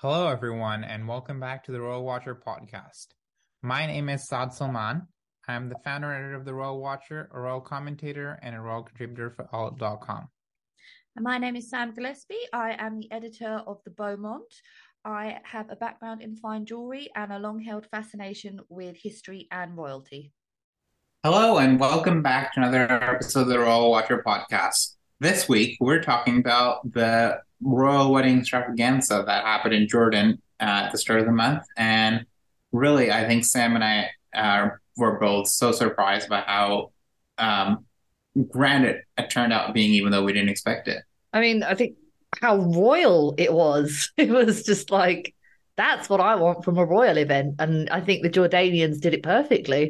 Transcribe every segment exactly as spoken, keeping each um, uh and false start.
Hello, everyone, and welcome back to the Royal Watcher podcast. My name is Saad Salman. I'm the founder and editor of the Royal Watcher, a royal commentator, and a royal contributor for alt dot com. And my name is Sam Gillespie. I am the editor of the Beaumont. I have a background in fine jewellery and a long-held fascination with history and royalty. Hello, and welcome back to another episode of the Royal Watcher podcast. This week, we're talking about the royal wedding extravaganza that happened in Jordan uh, at the start of the month. And really, I think Sam and I uh, were both so surprised by how um, grand it, it turned out being, even though we didn't expect it. I mean, I think how royal it was. It was just like, that's what I want from a royal event. And I think the Jordanians did it perfectly.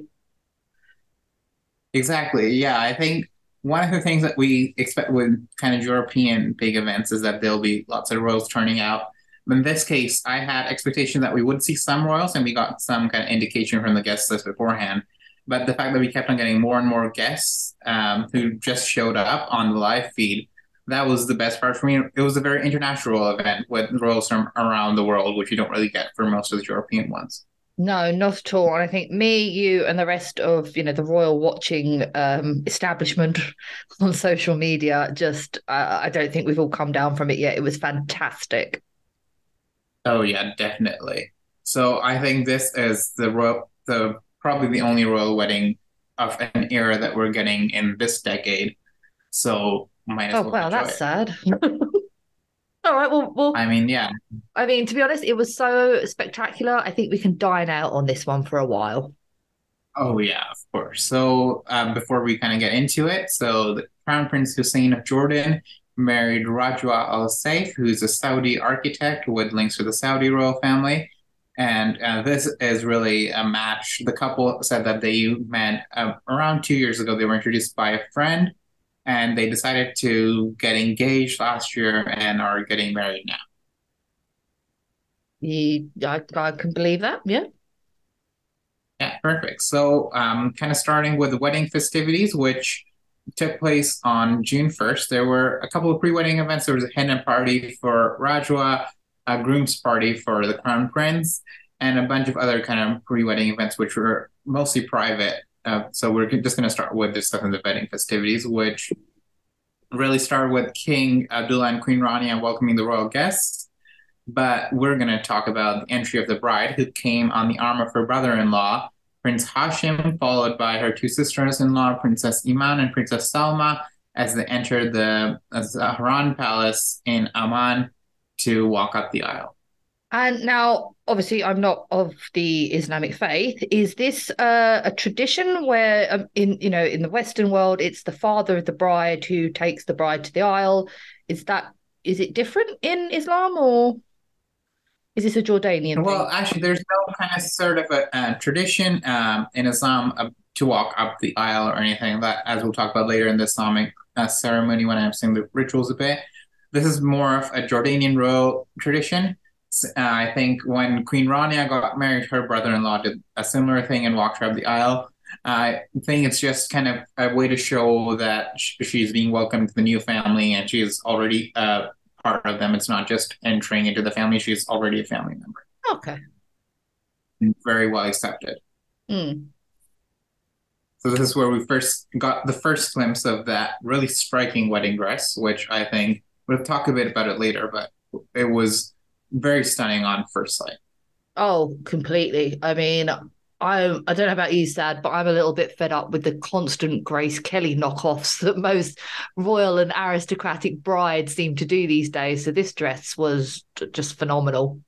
Exactly. Yeah, I think one of the things that we expect with kind of European big events is that there'll be lots of royals turning out. In this case, I had expectation that we would see some royals, and we got some kind of indication from the guest list beforehand. But the fact that we kept on getting more and more guests um, who just showed up on the live feed, that was the best part for me. It was a very international event with royals from around the world, which you don't really get for most of the European ones. No, not at all. And I think me, you, and the rest of, you know, the royal watching um, establishment on social media, just, uh, I don't think we've all come down from it yet. It was fantastic. Oh yeah, definitely. So I think this is the royal, the probably the only royal wedding of an era that we're getting in this decade. So might as Oh, well wow, enjoy that's it. sad. All right, well, well, I mean, yeah. I mean, to be honest, it was so spectacular. I think we can dine out on this one for a while. Oh yeah, of course. So um, before we kind of get into it, so the Crown Prince Hussein of Jordan married Rajwa Al Saif, who's a Saudi architect with links to the Saudi royal family. And uh, this is really a match. The couple said that they met uh, around two years ago. They were introduced by a friend, and they decided to get engaged last year and are getting married now. You, I, I can believe that. Yeah. Yeah, perfect. So, um, kind of starting with the wedding festivities, which took place on June first. There were a couple of pre-wedding events. There was a henna party for Rajwa, a groom's party for the crown prince, and a bunch of other kind of pre-wedding events, which were mostly private. Uh, so we're just going to start with the stuff in the wedding festivities, which really started with King Abdullah and Queen Rania welcoming the royal guests. But we're going to talk about the entry of the bride, who came on the arm of her brother-in-law, Prince Hashim, followed by her two sisters-in-law, Princess Iman and Princess Salma, as they entered the Zahran Palace in Amman to walk up the aisle. And now, obviously, I'm not of the Islamic faith. Is this uh, a tradition where, um, in you know, in the Western world, it's the father of the bride who takes the bride to the aisle? Is that is it different in Islam, or is this a Jordanian Well, thing? actually, there's no kind of sort of a, uh tradition um, in Islam uh, to walk up the aisle or anything like that, as we'll talk about later in the Islamic uh, ceremony when I'm saying the rituals a bit. This is more of a Jordanian royal tradition. S- Uh, I think when Queen Rania got married, her brother-in-law did a similar thing and walked her up the aisle. I think it's just kind of a way to show that sh- she's being welcomed to the new family and she's already uh, part of them. It's not just entering into the family, she's already a family member. Okay. Very well accepted. Hmm. So this is where we first got the first glimpse of that really striking wedding dress, which I think we'll talk a bit about it later, but it was very stunning on first sight. Oh, completely. I mean, I I don't know about you, Sad, but I'm a little bit fed up with the constant Grace Kelly knockoffs that most royal and aristocratic brides seem to do these days. So this dress was j- just phenomenal.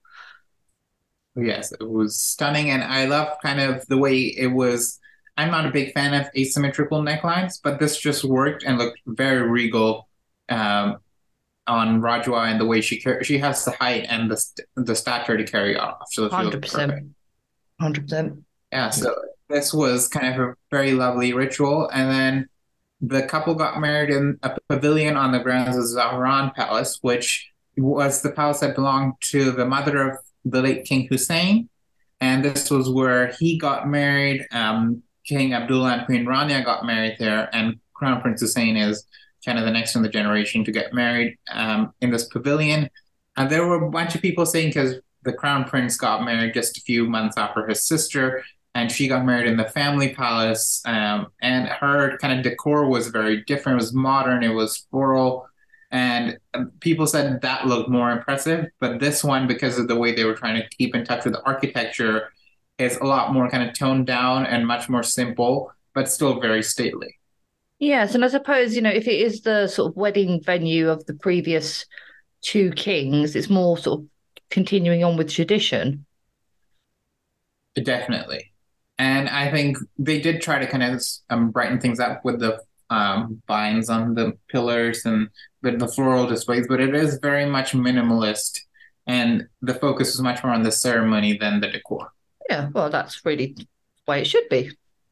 Yes, it was stunning, and I love kind of the way it was. I'm not a big fan of asymmetrical necklines, but this just worked and looked very regal um, on Rajwa and the way she car- she has the height and the st- the stature to carry off, so she looked one hundred percent. perfect. one hundred percent. Yeah, so this was kind of a very lovely ritual. And then the couple got married in a pavilion on the grounds of Zahran Palace, which was the palace that belonged to the mother of the late King Hussein. And this was where he got married. Um, King Abdullah and Queen Rania got married there, and Crown Prince Hussein is kind of the next in the generation to get married um, in this pavilion. And there were a bunch of people saying because the crown prince got married just a few months after his sister, and she got married in the family palace. Um, and her kind of decor was very different. It was modern. It was floral. And um, people said that looked more impressive. But this one, because of the way they were trying to keep in touch with the architecture, is a lot more kind of toned down and much more simple, but still very stately. Yes, and I suppose, you know, if it is the sort of wedding venue of the previous two kings, it's more sort of continuing on with tradition. Definitely. And I think they did try to kind of um, brighten things up with the um, vines on the pillars and with the floral displays, but it is very much minimalist. And the focus is much more on the ceremony than the decor. Yeah, well, that's really the way it should be.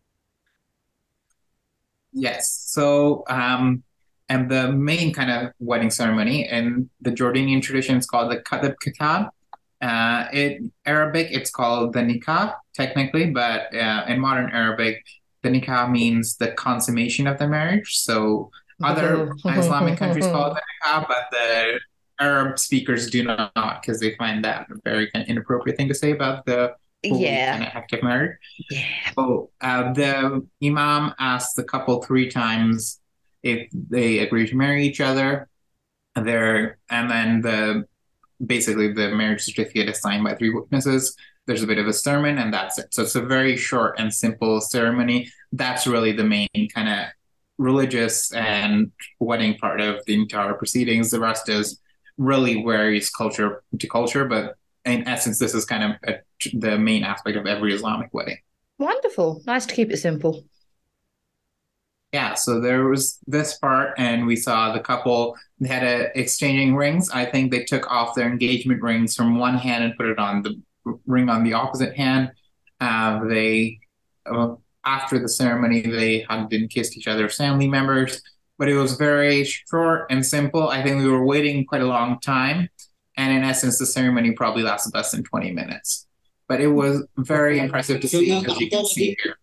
Yes. So, um, and the main kind of wedding ceremony in the Jordanian tradition is called the Qadab Kitab. Uh, in Arabic, it's called the nikah, technically, but uh, in modern Arabic, the nikah means the consummation of the marriage. So other Islamic countries call it the nikah, but the Arab speakers do not, because they find that a very kind of inappropriate thing to say about the fully kind Yeah. of active marriage. Yeah. So uh, the imam asks the couple three times if they agree to marry each other. There, and then the basically the marriage certificate is signed by three witnesses. There's a bit of a sermon, and that's it. So it's a very short and simple ceremony. That's really the main kind of religious and wedding part of the entire proceedings. The rest is really varies culture to culture, but in essence, this is kind of a, the main aspect of every Islamic wedding. Wonderful. Nice to keep it simple. Yeah, so there was this part, and we saw the couple they had a exchanging rings. I think they took off their engagement rings from one hand and put it on the ring on the opposite hand. Uh, they uh, After the ceremony, they hugged and kissed each other's family members, but it was very short and simple. I think we were waiting quite a long time, and in essence, the ceremony probably lasted less than twenty minutes. But it was very impressive to see, as you can see here.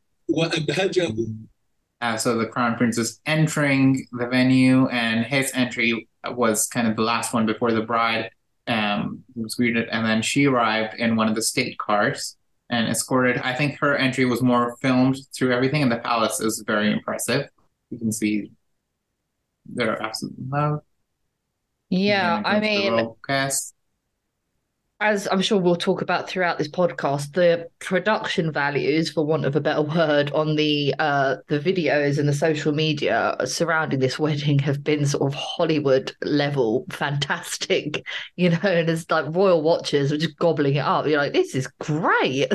Uh, so the crown prince is entering the venue, and his entry was kind of the last one before the bride um, was greeted. And then she arrived in one of the state cars and escorted. I think her entry was more filmed through everything, and the palace is very impressive. You can see they're absolutely love. Yeah, I The mean, royal guests. as I'm sure we'll talk about throughout this podcast, the production values, for want of a better word, on the uh the videos and the social media surrounding this wedding have been sort of Hollywood level fantastic, you know, and it's like royal watchers are just gobbling it up. You're like, this is great.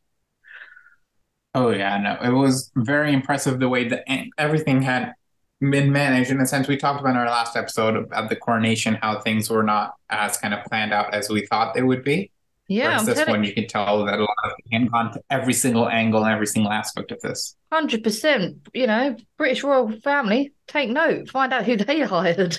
Oh yeah, no, it was very impressive the way that everything had been managed. In a sense, we talked about in our last episode about the coronation, how things were not as kind of planned out as we thought they would be. Yeah, Whereas I'm this telling one, you can tell that a lot of hand gone to every single angle and every single aspect of this. one hundred percent, you know, British royal family, take note, find out who they hired.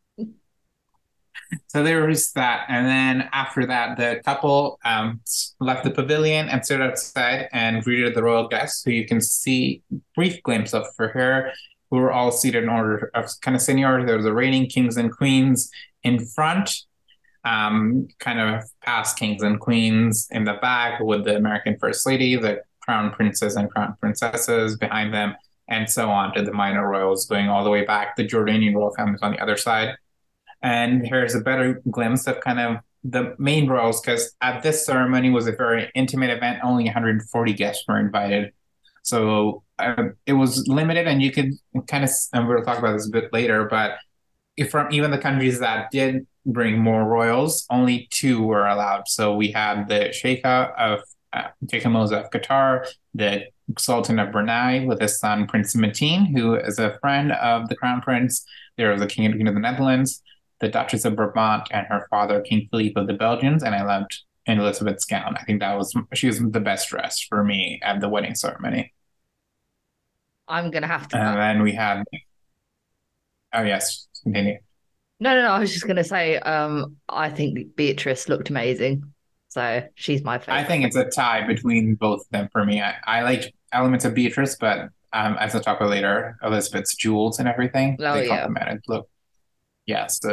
So there was that, and then after that, the couple um, left the pavilion and stood outside and greeted the royal guests, who you can see a brief glimpse of for her, who were all seated in order of kind of seniority. There was the reigning kings and queens in front, um, kind of past kings and queens in the back, with the American First Lady, the crown princes and crown princesses behind them, and so on to the minor royals, going all the way back. The Jordanian royal family is on the other side. And here's a better glimpse of kind of the main royals, because at this ceremony was a very intimate event. Only one hundred forty guests were invited. So uh, it was limited, and you could kind of, and we'll talk about this a bit later, but if from even the countries that did bring more royals, only two were allowed. So we had the Sheikha of uh, Sheikh Moza of Qatar, the Sultan of Brunei with his son Prince Mateen, who is a friend of the Crown Prince. There was the King and Queen of the Netherlands, the Duchess of Brabant, and her father, King Philippe of the Belgians, and I loved Elizabeth's gown. I think that was, she was the best dressed for me at the wedding ceremony. I'm gonna have to. And then we had, oh yes, continue. No, no, no. I was just gonna say, um, I think Beatrice looked amazing, so she's my favorite. I think it's a tie between both of them for me. I, I like elements of Beatrice, but um, as I'll talk about later, Elizabeth's jewels and everything, Oh they yeah. complemented. Look, yeah, so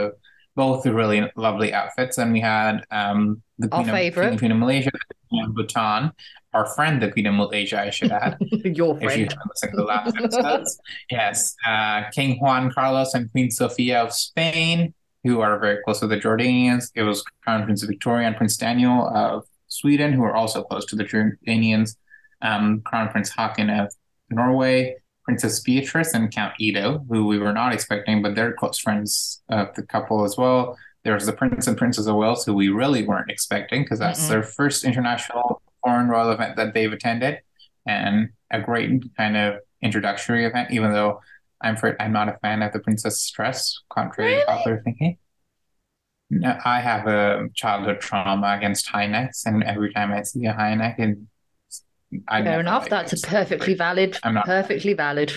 both really lovely outfits. And we had um, the Our Queen of King favorite, Queen of Malaysia, the Queen of Bhutan, our friend, the Queen of Malaysia, I should add, your if you friend. haven't listened to the last episodes. Yes, uh, King Juan Carlos and Queen Sofia of Spain, who are very close to the Jordanians. It was Crown Prince Victoria and Prince Daniel of Sweden, who are also close to the Jordanians. Um, Crown Prince Haakon of Norway, Princess Beatrice and Count Edo, who we were not expecting, but they're close friends of the couple as well. There's the Prince and Princess of Wales, who we really weren't expecting because that's Mm-mm. their first international foreign royal event that they've attended, and a great kind of introductory event, even though I'm for, I'm not a fan of the princess dress, contrary to Really? popular thinking. No, I have a childhood trauma against high necks, and every time I see a high neck, and I Fair never enough. like That's a it. So perfectly valid, I'm not. perfectly valid.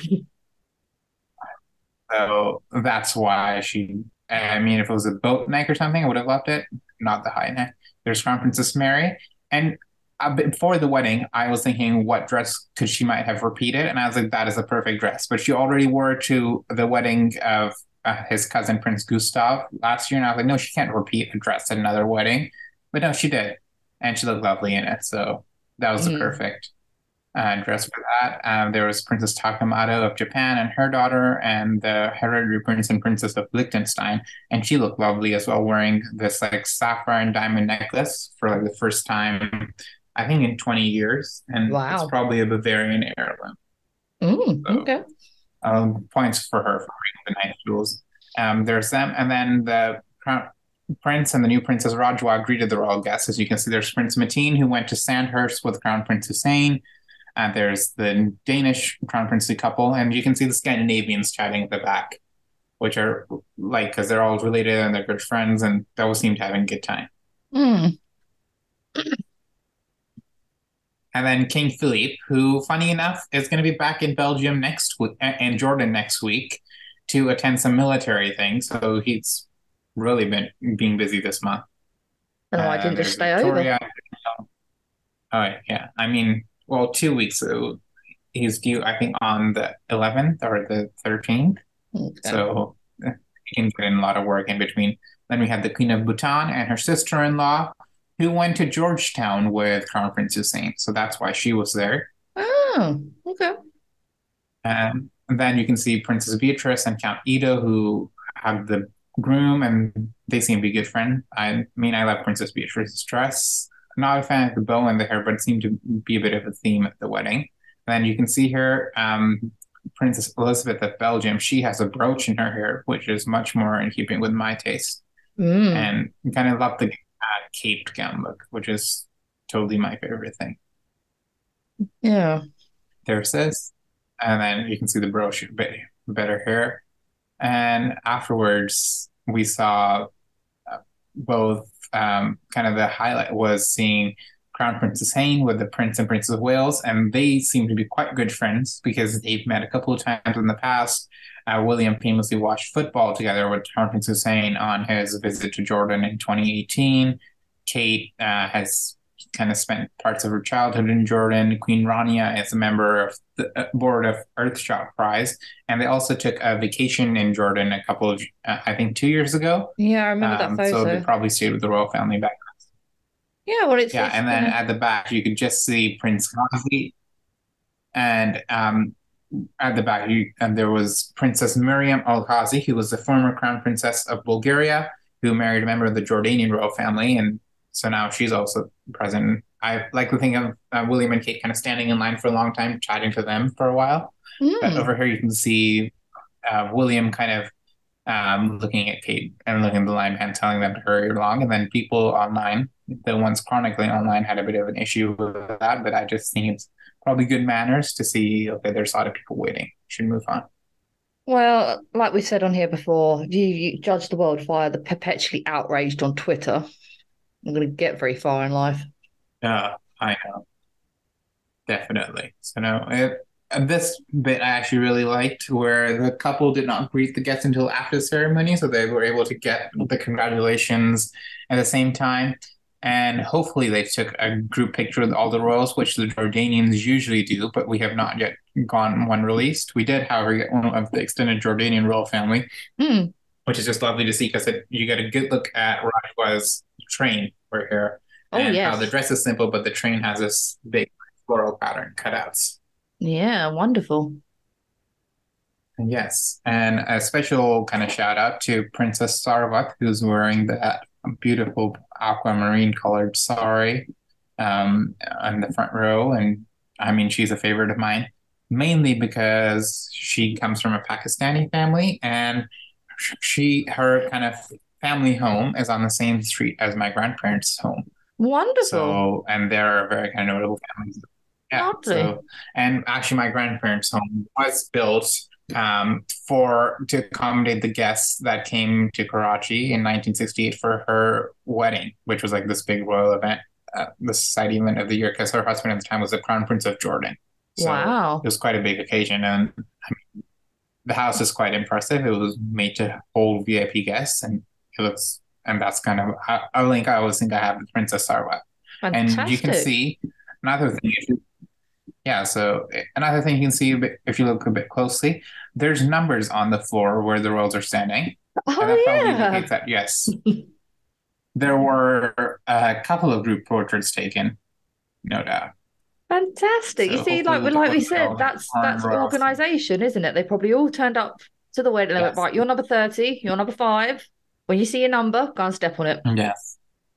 So that's why she. I mean, if it was a boat neck or something, I would have loved it. Not the high neck. There's Crown Princess Mary, and uh, before the wedding, I was thinking what dress could she might have repeated, and I was like, that is a perfect dress. But she already wore it to the wedding of uh, his cousin Prince Gustav last year, and I was like, no, she can't repeat a dress at another wedding. But no, she did, and she looked lovely in it. So that was the Mm. perfect uh, dress for that. Um, there was Princess Takamado of Japan and her daughter, and the hereditary prince and princess of Liechtenstein, and she looked lovely as well, wearing this like sapphire and diamond necklace for like the first time, I think, in twenty years, and it's Wow. probably a Bavarian heirloom. Mm, So okay. um, points for her for reading the nice jewels. Um, there's them, and then the crown prince and the new princess Rajwa greeted the royal guests. As you can see, there's Prince Mateen, who went to Sandhurst with Crown Prince Hussein. Uh, there's the Danish crown princely couple, and you can see the Scandinavians chatting at the back, which are like because they're all related and they're good friends, and they all seem to having a good time. Mm. And then King Philippe, who, funny enough, is going to be back in Belgium next week and Jordan next week to attend some military things. So he's really been being busy this month. And why And didn't just there's stay over? Victoria. Oh yeah, I mean, well, two weeks. So he's due, I think, on the eleventh or the thirteenth. Okay. So eh, he can get in a lot of work in between. Then we had the Queen of Bhutan and her sister-in-law, who went to Georgetown with Crown Prince Hussein. So that's why she was there. Oh, okay. Um, and then you can see Princess Beatrice and Count Ito, who have the groom, and they seem to be good friends. I mean, I love Princess Beatrice's dress. I'm not a fan of the bow and the hair, but it seemed to be a bit of a theme at the wedding. And then you can see here, um, Princess Elizabeth of Belgium. She has a brooch in her hair, which is much more in keeping with my taste. Mm. And I kind of love the uh, caped gown look, which is totally my favorite thing. Yeah. There's this, and then you can see the brooch, a bit better hair. And afterwards, we saw uh, both. Um, kind of the highlight was seeing Crown Prince Hussein with the Prince and Princess of Wales, and they seem to be quite good friends because they've met a couple of times in the past. Uh, William famously watched football together with Crown Prince Hussein on his visit to Jordan in twenty eighteen. Kate uh, has kind of spent parts of her childhood in Jordan. Queen Rania is a member of the uh, board of Earthshot Prize, and they also took a vacation in Jordan a couple of, uh, I think, two years ago. Yeah, I remember that Um, so they photo. probably stayed with the royal family back. Yeah, well, it's Yeah, it's and then gonna. at the back you could just see Prince Ghazi, and um, at the back you and there was Princess Miriam Al Ghazi, who was the former crown princess of Bulgaria, who married a member of the Jordanian royal family, and so now she's also present. I like to think of uh, William and Kate kind of standing in line for a long time, chatting to them for a while. But Mm. over here you can see uh, William kind of um, looking at Kate and looking at the line and telling them to hurry along. And then people online, the ones chronicling online, had a bit of an issue with that. But I just think it's probably good manners to see, okay, there's a lot of people waiting. Should move on. Well, like we said on here before, you, you judge the world via the perpetually outraged on Twitter. I'm going to get very far in life. Yeah, I know, definitely. So no, it, and this bit I actually really liked, where the couple did not greet the guests until after the ceremony, so they were able to get the congratulations at the same time. And hopefully they took a group picture with all the royals, which the Jordanians usually do, but we have not yet gone one released. We did, however, get one of the extended Jordanian royal family, Hmm. which is just lovely to see because you get a good look at Rajwa's train for here Oh, and how the yes. dress is simple, but the train has this big floral pattern cutouts. Yeah, wonderful. Yes, and a special kind of shout out to Princess Sarwat, who's wearing that beautiful aquamarine colored sari um, on the front row. And I mean, she's a favorite of mine, mainly because she comes from a Pakistani family, and she, her kind of family home is on the same street as my grandparents' home. Wonderful. So, and they're a very kind of notable family. Yeah. Lovely. So, and actually, my grandparents' home was built um, for to accommodate the guests that came to Karachi in nineteen sixty-eight for her wedding, which was like this big royal event, uh, the society event of the year, because her husband at the time was the Crown Prince of Jordan. So it Wow. was quite a big occasion, and the house is quite impressive. It was made to hold V I P guests, and it looks, and that's kind of a, a link I always think I have with Princess Sarwat. And you can Fantastic. see another thing, if you yeah, so another thing you can see if you look a bit closely, there's numbers on the floor where the royals are standing. And that Oh, probably yeah. indicates that, yes, there were a couple of group portraits taken, no doubt. Fantastic. You So see, like we hopefully like the we said, royal, that's current that's royals. organization, isn't it? They probably all turned up to the wedding. They went, Yes, right, you're number thirty, you're number five. When you see your number, go and step on it. yes.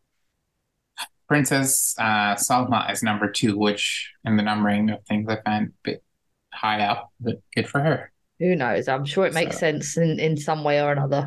Princess uh, Salma is number two, which in the numbering of things I find a bit high up, but good for her. Who knows? I'm sure it makes So sense in, in some way or another.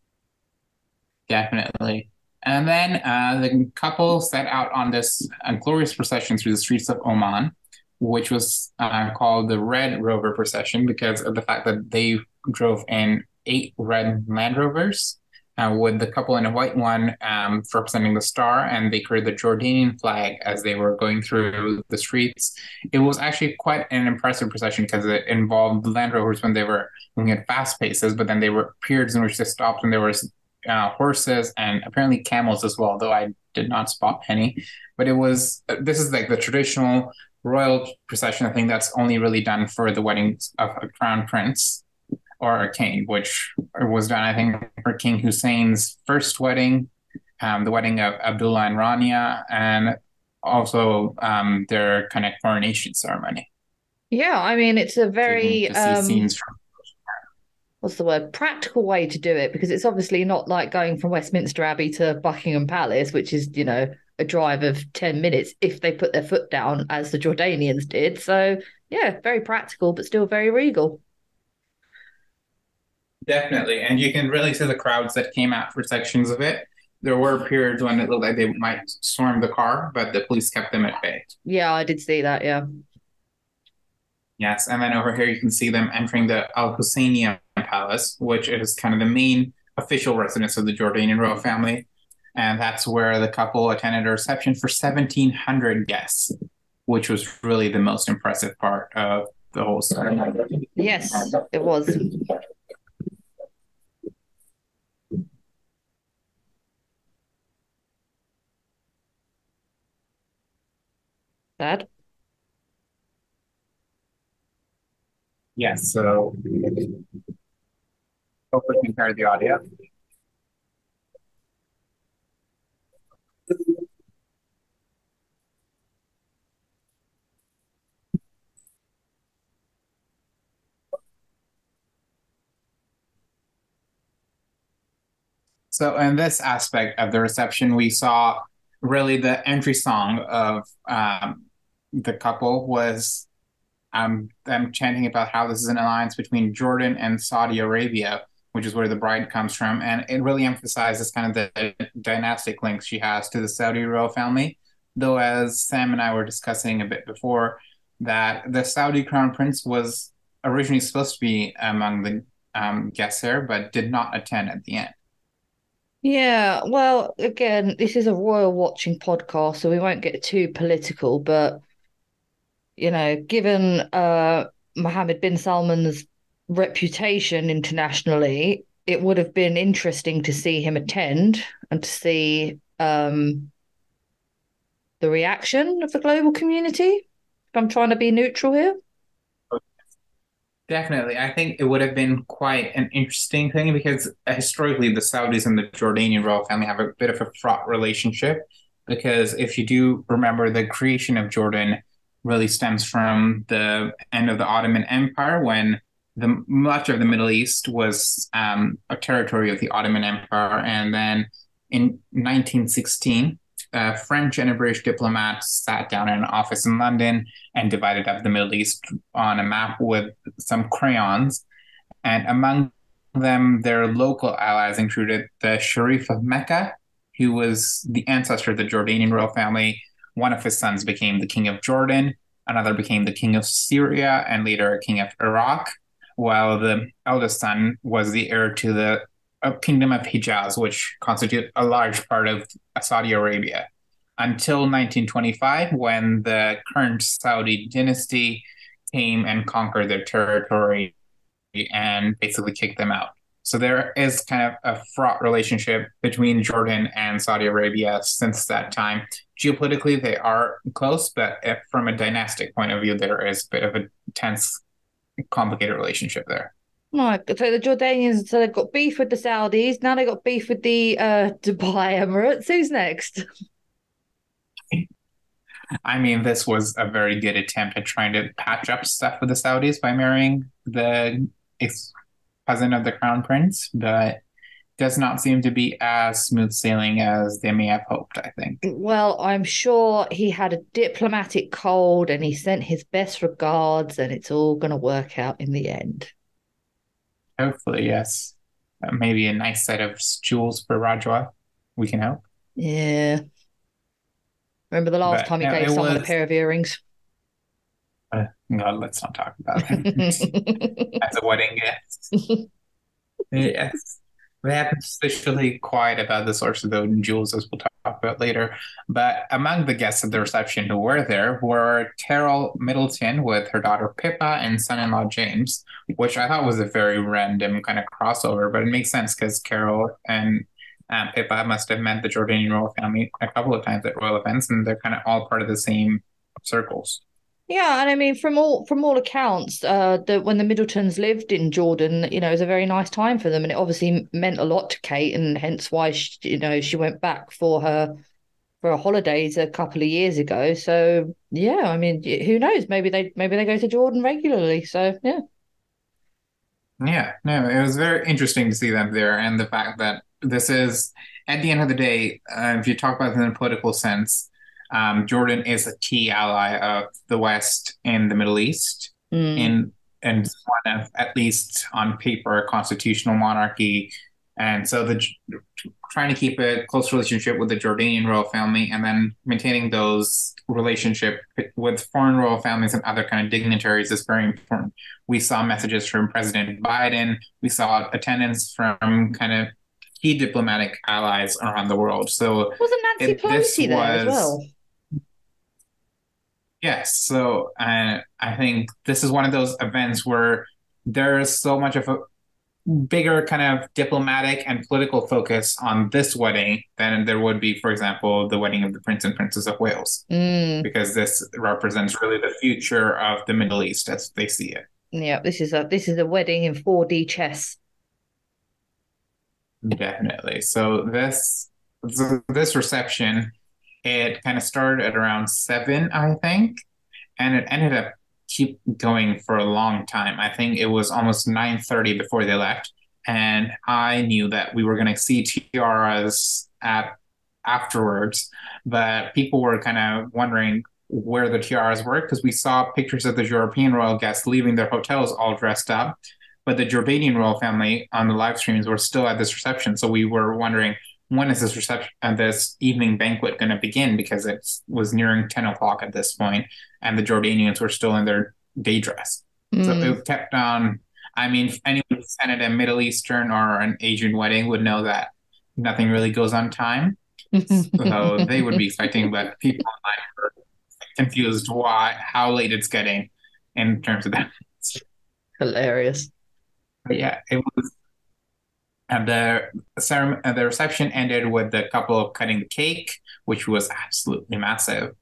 definitely. And then uh, the couple set out on this uh, glorious procession through the streets of Oman, which was uh, called the Red Rover Procession because of the fact that they drove in eight red Land Rovers, uh, with the couple in a white one um, representing the star, and they carried the Jordanian flag as they were going through the streets. It was actually quite an impressive procession because it involved Land Rovers when they were moving at fast paces, but then there were periods in which they stopped when there was uh, horses and apparently camels as well, though I did not spot any. But it was, this is like the traditional royal procession, I think that's only really done for the weddings of a crown prince or a king, which was done, I think, for King Hussein's first wedding, um, the wedding of Abdullah and Rania, and also um, their kind of coronation ceremony. Yeah, I mean, it's a So you can very just see um scenes from. what's the word? Practical way to do it because it's obviously not like going from Westminster Abbey to Buckingham Palace, which is, you know, a drive of ten minutes if they put their foot down as the Jordanians did. So, yeah, very practical, but still very regal. Definitely. And you can really see the crowds that came out for sections of it. There were periods when it looked like they might storm the car, but the police kept them at bay. Yeah, I did see that. Yeah. Yes, and then over here you can see them entering the Al Husseiniya Palace, which is kind of the main official residence of the Jordanian royal family. And that's where the couple attended a reception for seventeen hundred guests, which was really the most impressive part of the whole ceremony. Yes, it was. Sad. Yes, so hopefully you can hear the audio. So in this aspect of the reception, we saw really the entry song of um, the couple was um, them chanting about how this is an alliance between Jordan and Saudi Arabia, which is where the bride comes from. And it really emphasizes kind of the dynastic links she has to the Saudi royal family. Though, as Sam and I were discussing a bit before, that the Saudi crown prince was originally supposed to be among the um, guests here, but did not attend at the end. Yeah, well, again, this is a royal watching podcast, so we won't get too political, but you know, given uh Mohammed bin Salman's reputation internationally, it would have been interesting to see him attend and to see um the reaction of the global community. If I'm trying to be neutral here. Definitely. I think it would have been quite an interesting thing because historically the Saudis and the Jordanian royal family have a bit of a fraught relationship. Because if you do remember, the creation of Jordan really stems from the end of the Ottoman Empire when the much of the Middle East was um, a territory of the Ottoman Empire. And then in nineteen sixteen, a French and a British diplomat sat down in an office in London and divided up the Middle East on a map with some crayons. And among them, their local allies included the Sharif of Mecca, who was the ancestor of the Jordanian royal family. One of his sons became the king of Jordan, another became the king of Syria, and later king of Iraq, while the eldest son was the heir to the uh, kingdom of Hijaz, which constituted a large part of Saudi Arabia, until nineteen twenty-five, when the current Saudi dynasty came and conquered their territory and basically kicked them out. So there is kind of a fraught relationship between Jordan and Saudi Arabia since that time. Geopolitically, they are close, but if, from a dynastic point of view, there is a bit of a tense, complicated relationship there. Right, so the Jordanians, so they've got beef with the Saudis. Now they've got beef with the uh, Dubai Emirates. Who's next? I mean, this was a very good attempt at trying to patch up stuff with the Saudis by marrying the ex cousin of the crown prince, but does not seem to be as smooth sailing as they may have hoped, I think. Well, I'm sure he had a diplomatic cold and he sent his best regards, and it's all going to work out in the end. Hopefully, yes. Uh, maybe a nice set of jewels for Rajwa. We can hope. Yeah. Remember the last But time he no, gave it someone a was. pair of earrings? Uh, no, let's not talk about it. As a wedding gift. Yes. They have been suspiciously quiet about the source of the jewels, as we'll talk about later. But among the guests at the reception who were there were Carol Middleton with her daughter Pippa and son-in-law James, which I thought was a very random kind of crossover, but it makes sense because Carol and um, Pippa must have met the Jordanian royal family a couple of times at royal events, and they're kind of all part of the same circles. Yeah, and I mean, from all from all accounts, uh, that when the Middletons lived in Jordan, you know, it was a very nice time for them, and it obviously meant a lot to Kate, and hence why she, you know, she went back for her for her holidays a couple of years ago. So yeah, I mean, who knows? Maybe they maybe they go to Jordan regularly. So yeah. Yeah, no, it was very interesting to see them there, and the fact that this is, at the end of the day, uh, if you talk about it in a political sense, um, Jordan is a key ally of the West in the Middle East, Mm. in and one of, at least on paper, a constitutional monarchy, and so the trying to keep a close relationship with the Jordanian royal family, and then maintaining those relationship with foreign royal families and other kind of dignitaries is very important. We saw messages from President Biden. We saw attendance from kind of key diplomatic allies around the world. So Wasn't Nancy it, this Pelosi there as was, well? yes. So uh, I think this is one of those events where there is so much of a bigger kind of diplomatic and political focus on this wedding than there would be, for example, the wedding of the Prince and Princess of Wales, Mm. because this represents really the future of the Middle East as they see it. Yeah, this is a this is a wedding in four D chess. Definitely. So this this reception, it kind of started at around seven, I think, and it ended up keep going for a long time. I think it was almost nine thirty before they left, and I knew that we were going to see tiaras at afterwards, but people were kind of wondering where the tiaras were because we saw pictures of the European royal guests leaving their hotels all dressed up, but the Jordanian royal family on the live streams were still at this reception. So we were wondering, when is this reception and this evening banquet going to begin? Because it was nearing ten o'clock at this point, and the Jordanians were still in their day dress. So Mm. it kept on. I mean, if anyone who's attended a Middle Eastern or an Asian wedding would know that nothing really goes on time. So they would be expecting, but people online were confused why, how late it's getting in terms of that. Hilarious. But yeah, it was. And the ceremony, the reception ended with the couple cutting the cake, which was absolutely massive.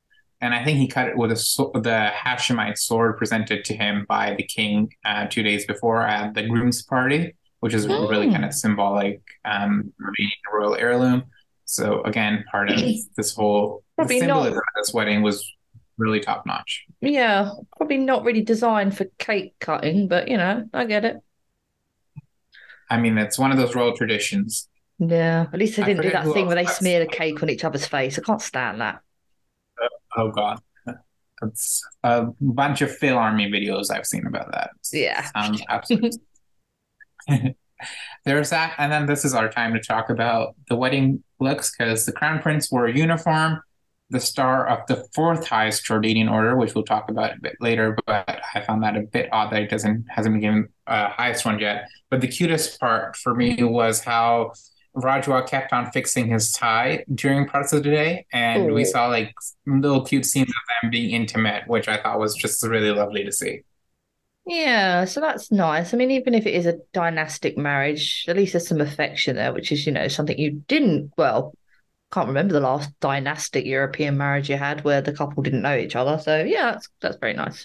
and I think he cut it with a the Hashemite sword presented to him by the king uh, two days before at the groom's party, which is really kind of Mm. symbolic, um, being a royal heirloom. So again, part of this whole the Probably symbolism not. of this wedding was really top notch. Yeah, probably not really designed for cake cutting, but you know, I get it. I mean, it's one of those royal traditions. Yeah, at least they I didn't do forget that who thing else where they cuts. smear the cake on each other's face. I can't stand that. Oh God, it's a bunch of Phil Army videos I've seen about that. Yeah. Sounds absolutely. There's that, and then this is our time to talk about the wedding looks because the crown prince wore a uniform, the star of the fourth highest Jordanian order, which we'll talk about a bit later. But I found that a bit odd that it doesn't hasn't been given uh, highest one yet. But the cutest part for me was how Rajwa kept on fixing his tie during parts of the day, and we Oh. saw like little cute scenes of them being intimate, which I thought was just really lovely to see. Yeah, so that's nice. I mean, even if it is a dynastic marriage, at least there's some affection there, which is, you know, something you didn't, well, can't remember the last dynastic European marriage you had where the couple didn't know each other. So yeah, that's that's very nice.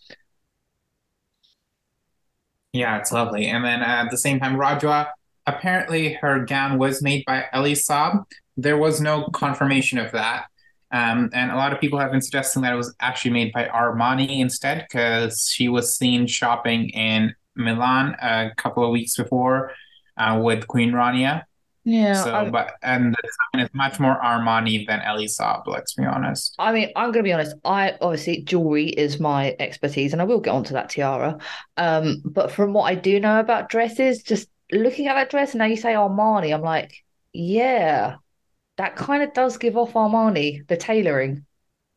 Yeah, it's lovely. And then uh, at the same time, Rajwa, apparently her gown was made by Elie Saab. There was no confirmation of that. Um, and a lot of people have been suggesting that it was actually made by Armani instead, because she was seen shopping in Milan a couple of weeks before uh, with Queen Rania. Yeah, So, I but and the design is much more Armani than Elie Saab, let's be honest. I mean, I'm gonna be honest, I obviously jewelry is my expertise and I will get onto that tiara. Um, but from what I do know about dresses, just looking at that dress and now you say Armani, I'm like, yeah, that kind of does give off Armani, the tailoring.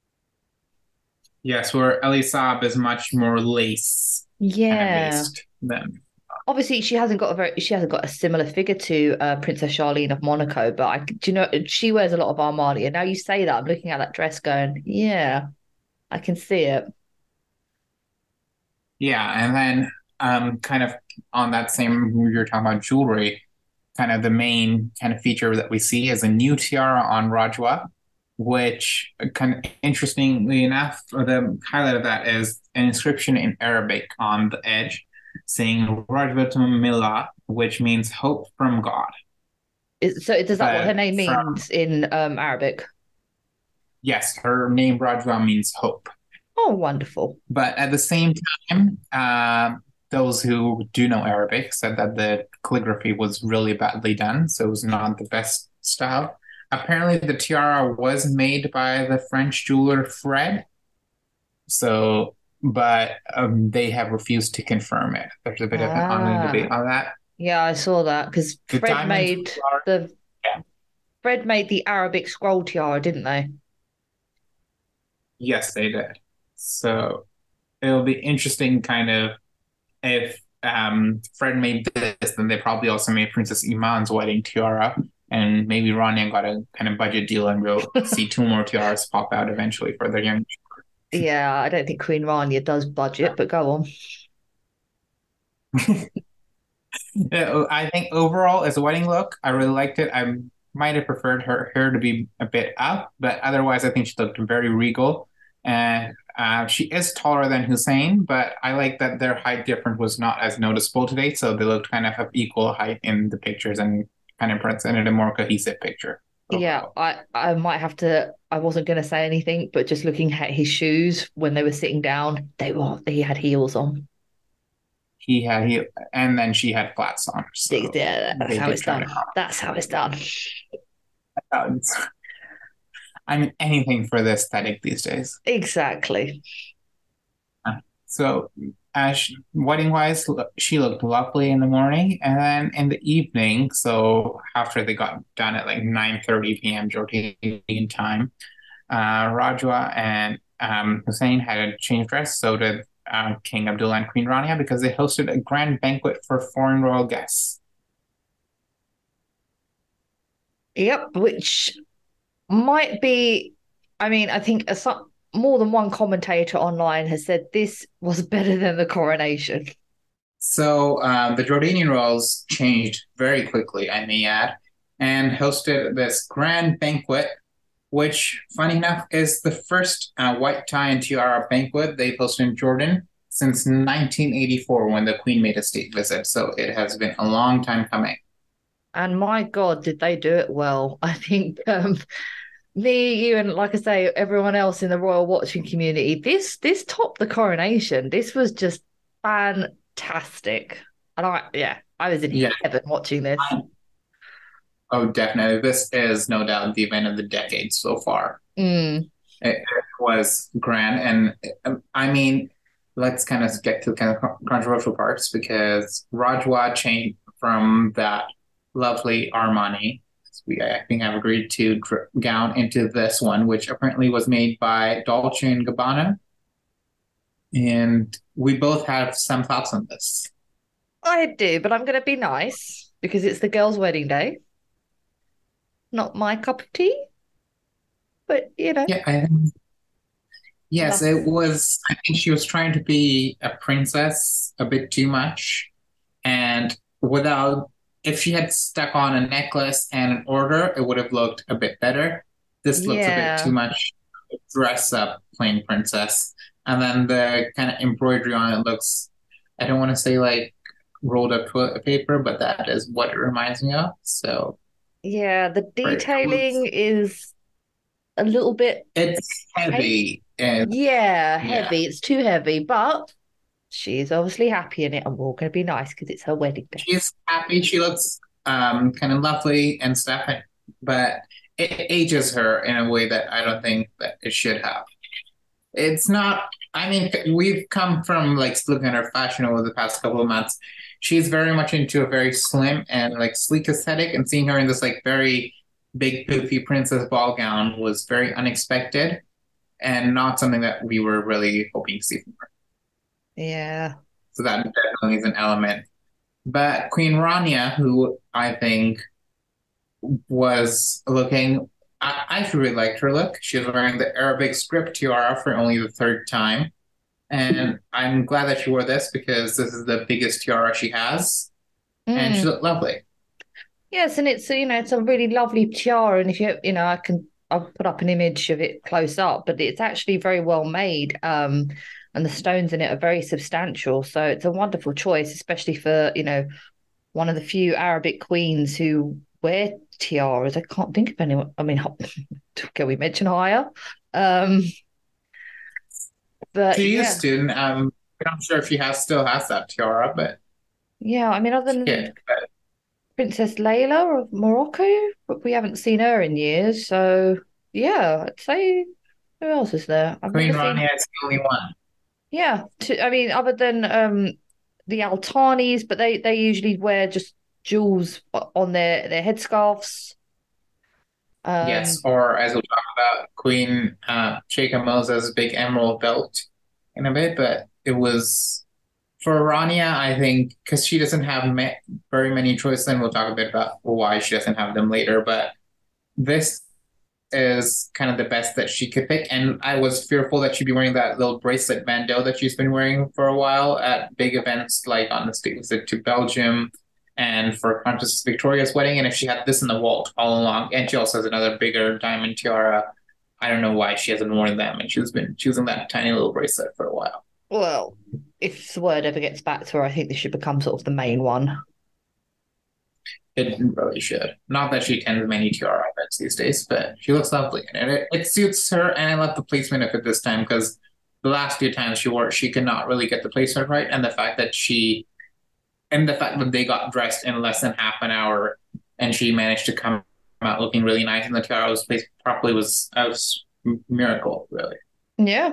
Yes, where Elie Saab is much more lace kind of Yeah. based than. Obviously, she hasn't got a very she hasn't got a similar figure to uh, Princess Charlene of Monaco, but I do you know she wears a lot of Armani, and now you say that I'm looking at that dress going, yeah, I can see it. Yeah, and then um, kind of on that same, we were talking about jewelry, kind of the main kind of feature that we see is a new tiara on Rajwa, which uh, kind of interestingly enough, the highlight of that is an inscription in Arabic on the edge saying Rajwatum Millah, which means hope from God. Is, so does that what her But name from, means in um, Arabic? yes, her name Rajwa means hope. Oh, wonderful. But at the same time, uh, those who do know Arabic said that the calligraphy was really badly done, so it was not the best style. Apparently, the tiara was made by the French jeweler Fred, so but um, they have refused to confirm it. There's a bit of an ongoing Ah, debate on that. yeah, I saw that because The Fred diamonds made are, the yeah, Fred made the Arabic scroll tiara, didn't they? yes, they did. So it'll be interesting, kind of, if um, Fred made this, then they probably also made Princess Iman's wedding tiara, and maybe Rania got a kind of budget deal, and we'll see two more tiaras pop out eventually for their young. Yeah, I don't think Queen Rania does budget, but go on. Yeah, I think overall, as a wedding look, I really liked it. I might have preferred her hair to be a bit up, but otherwise, I think she looked very regal. And uh, she is taller than Hussein, but I like that their height difference was not as noticeable today. So they looked kind of of equal height in the pictures and kind of presented a more cohesive picture Yeah, overall. I I might have to. I wasn't going to say anything, but just looking at his shoes when they were sitting down, they were he had heels on. He had he, and then she had flats on, so Yeah, that's they how did it's try done. to That's how it's done. balance. I mean, anything for the aesthetic these days. Exactly. So, as wedding wise, she looked lovely in the morning, and then in the evening. So after they got done at like nine thirty p m Jordanian time, uh, Rajwa and um, Hussein had a change dress. So did uh, King Abdullah and Queen Rania because they hosted a grand banquet for foreign royal guests. Yep, which might be. I mean, I think a, some, more than one commentator online has said this was better than the coronation. So um, the Jordanian royals changed very quickly, I may add, and hosted this grand banquet which, funny enough, is the first uh, white tie and tiara banquet they've hosted in Jordan since nineteen eighty-four when the Queen made a state visit. So it has been a long time coming. And my God, did they do it well? I think um, me, you, and like I say, everyone else in the royal watching community, this this topped the coronation. This was just fantastic. And I, yeah, I was in Yeah. heaven watching this. Oh, definitely. This is no doubt the event of the decade so far. Mm. It, it was grand. And um, I mean, let's kind of get to the kind of controversial parts because Rajwa changed from that lovely Armani, we I think have agreed to dr- gown into this one, which apparently was made by Dolce and Gabbana. And we both have some thoughts on this. I do, but I'm going to be nice because it's the girl's wedding day. Not my cup of tea, but you know, Yeah, I think yes, that's it was. I think she was trying to be a princess a bit too much. And without, if she had stuck on a necklace and an order, it would have looked a bit better. This looks a bit too yeah, much dress up plain princess. And then the kind of embroidery on it looks, I don't want to say like rolled up toilet paper, but that is what it reminds me of. So, yeah. The right. detailing is a little bit It's heavy. heavy and Yeah, yeah. heavy. It's too heavy, but she's obviously happy in it, and we're all going to be nice because it's her wedding day. She's happy. She looks um, kind of lovely and stuff, but it ages her in a way that I don't think that it should have. It's not. I mean, we've come from like looking at her fashion over the past couple of months. She's very much into a very slim and like sleek aesthetic, and seeing her in this like very big poofy princess ball gown was very unexpected and not something that we were really hoping to see from her. Yeah. So that definitely is an element. But Queen Rania, who I think was looking, I, I really liked her look. She was wearing the Arabic script tiara for only the third time. And I'm glad that she wore this because this is the biggest tiara she has. And she Mm. looked lovely. Yes, and it's you know it's a really lovely tiara, and if you you know I can I'll put up an image of it close up, but it's actually very well made. Um, and the stones in it are very substantial, so it's a wonderful choice, especially for you know one of the few Arabic queens who wear tiaras. I can't think of anyone. I mean, can we mention Haya? Um, but She yeah, used to, and um, I'm not sure if she has still has that tiara, but yeah. I mean, other she than did. But Princess Layla of Morocco, but we haven't seen her in years. So yeah, I'd say who else is there? I've Queen never seen. Rania is the only one. Yeah, to, I mean, other than um the Altanis, but they they usually wear just jewels o- on their their headscarves. Yes, Um, or as we'll talk about, Queen uh, Sheikha Moses' big emerald belt in a bit, but it was for Rania, I think, because she doesn't have ma very many choices, and we'll talk a bit about why she doesn't have them later, but this is kind of the best that she could pick. And I was fearful that she'd be wearing that little bracelet bandeau that she's been wearing for a while at big events like on the state visit to Belgium and for Princess Victoria's wedding. And if she had this in the vault all along, and she also has another bigger diamond tiara, I don't know why she hasn't worn them. And she's been choosing that tiny little bracelet for a while. well, if the word ever gets back to her, I think this should become sort of the main one. It really should. Not that she attends many tiara events these days, but she looks lovely. And it, it suits her. And I love the placement of it this time because the last few times she wore it, she could not really get the placement right. And the fact that she, and the fact that they got dressed in less than half an hour and she managed to come out looking really nice and the tiara was placed properly was a miracle, really. Yeah.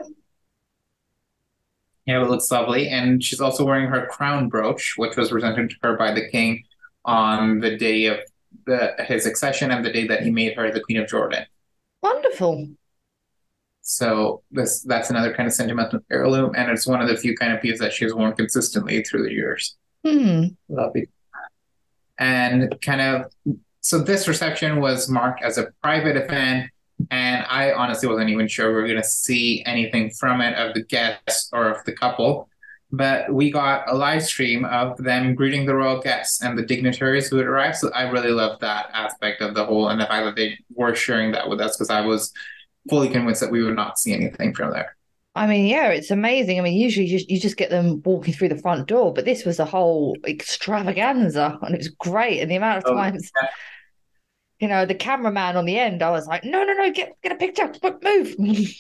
Yeah, it looks lovely. And she's also wearing her crown brooch, which was presented to her by the king on the day of the, his accession and the day that he made her the Queen of Jordan. Wonderful. So this that's another kind of sentimental heirloom, and it's one of the few kind of pieces that she's worn consistently through the years. Hmm. Lovely. And kind of so this reception was marked as a private event, and I honestly wasn't even sure we were going to see anything from it of the guests or of the couple. but we got a live stream of them greeting the royal guests and the dignitaries who had arrived. So I really loved that aspect of the whole and the fact that they were sharing that with us because I was fully convinced that we would not see anything from there. I mean, yeah, it's amazing. I mean, usually you just, you just get them walking through the front door, but this was a whole extravaganza and it was great. And the amount of So times, you know, the cameraman on the end, I was like, no, no, no, get get a picture, move.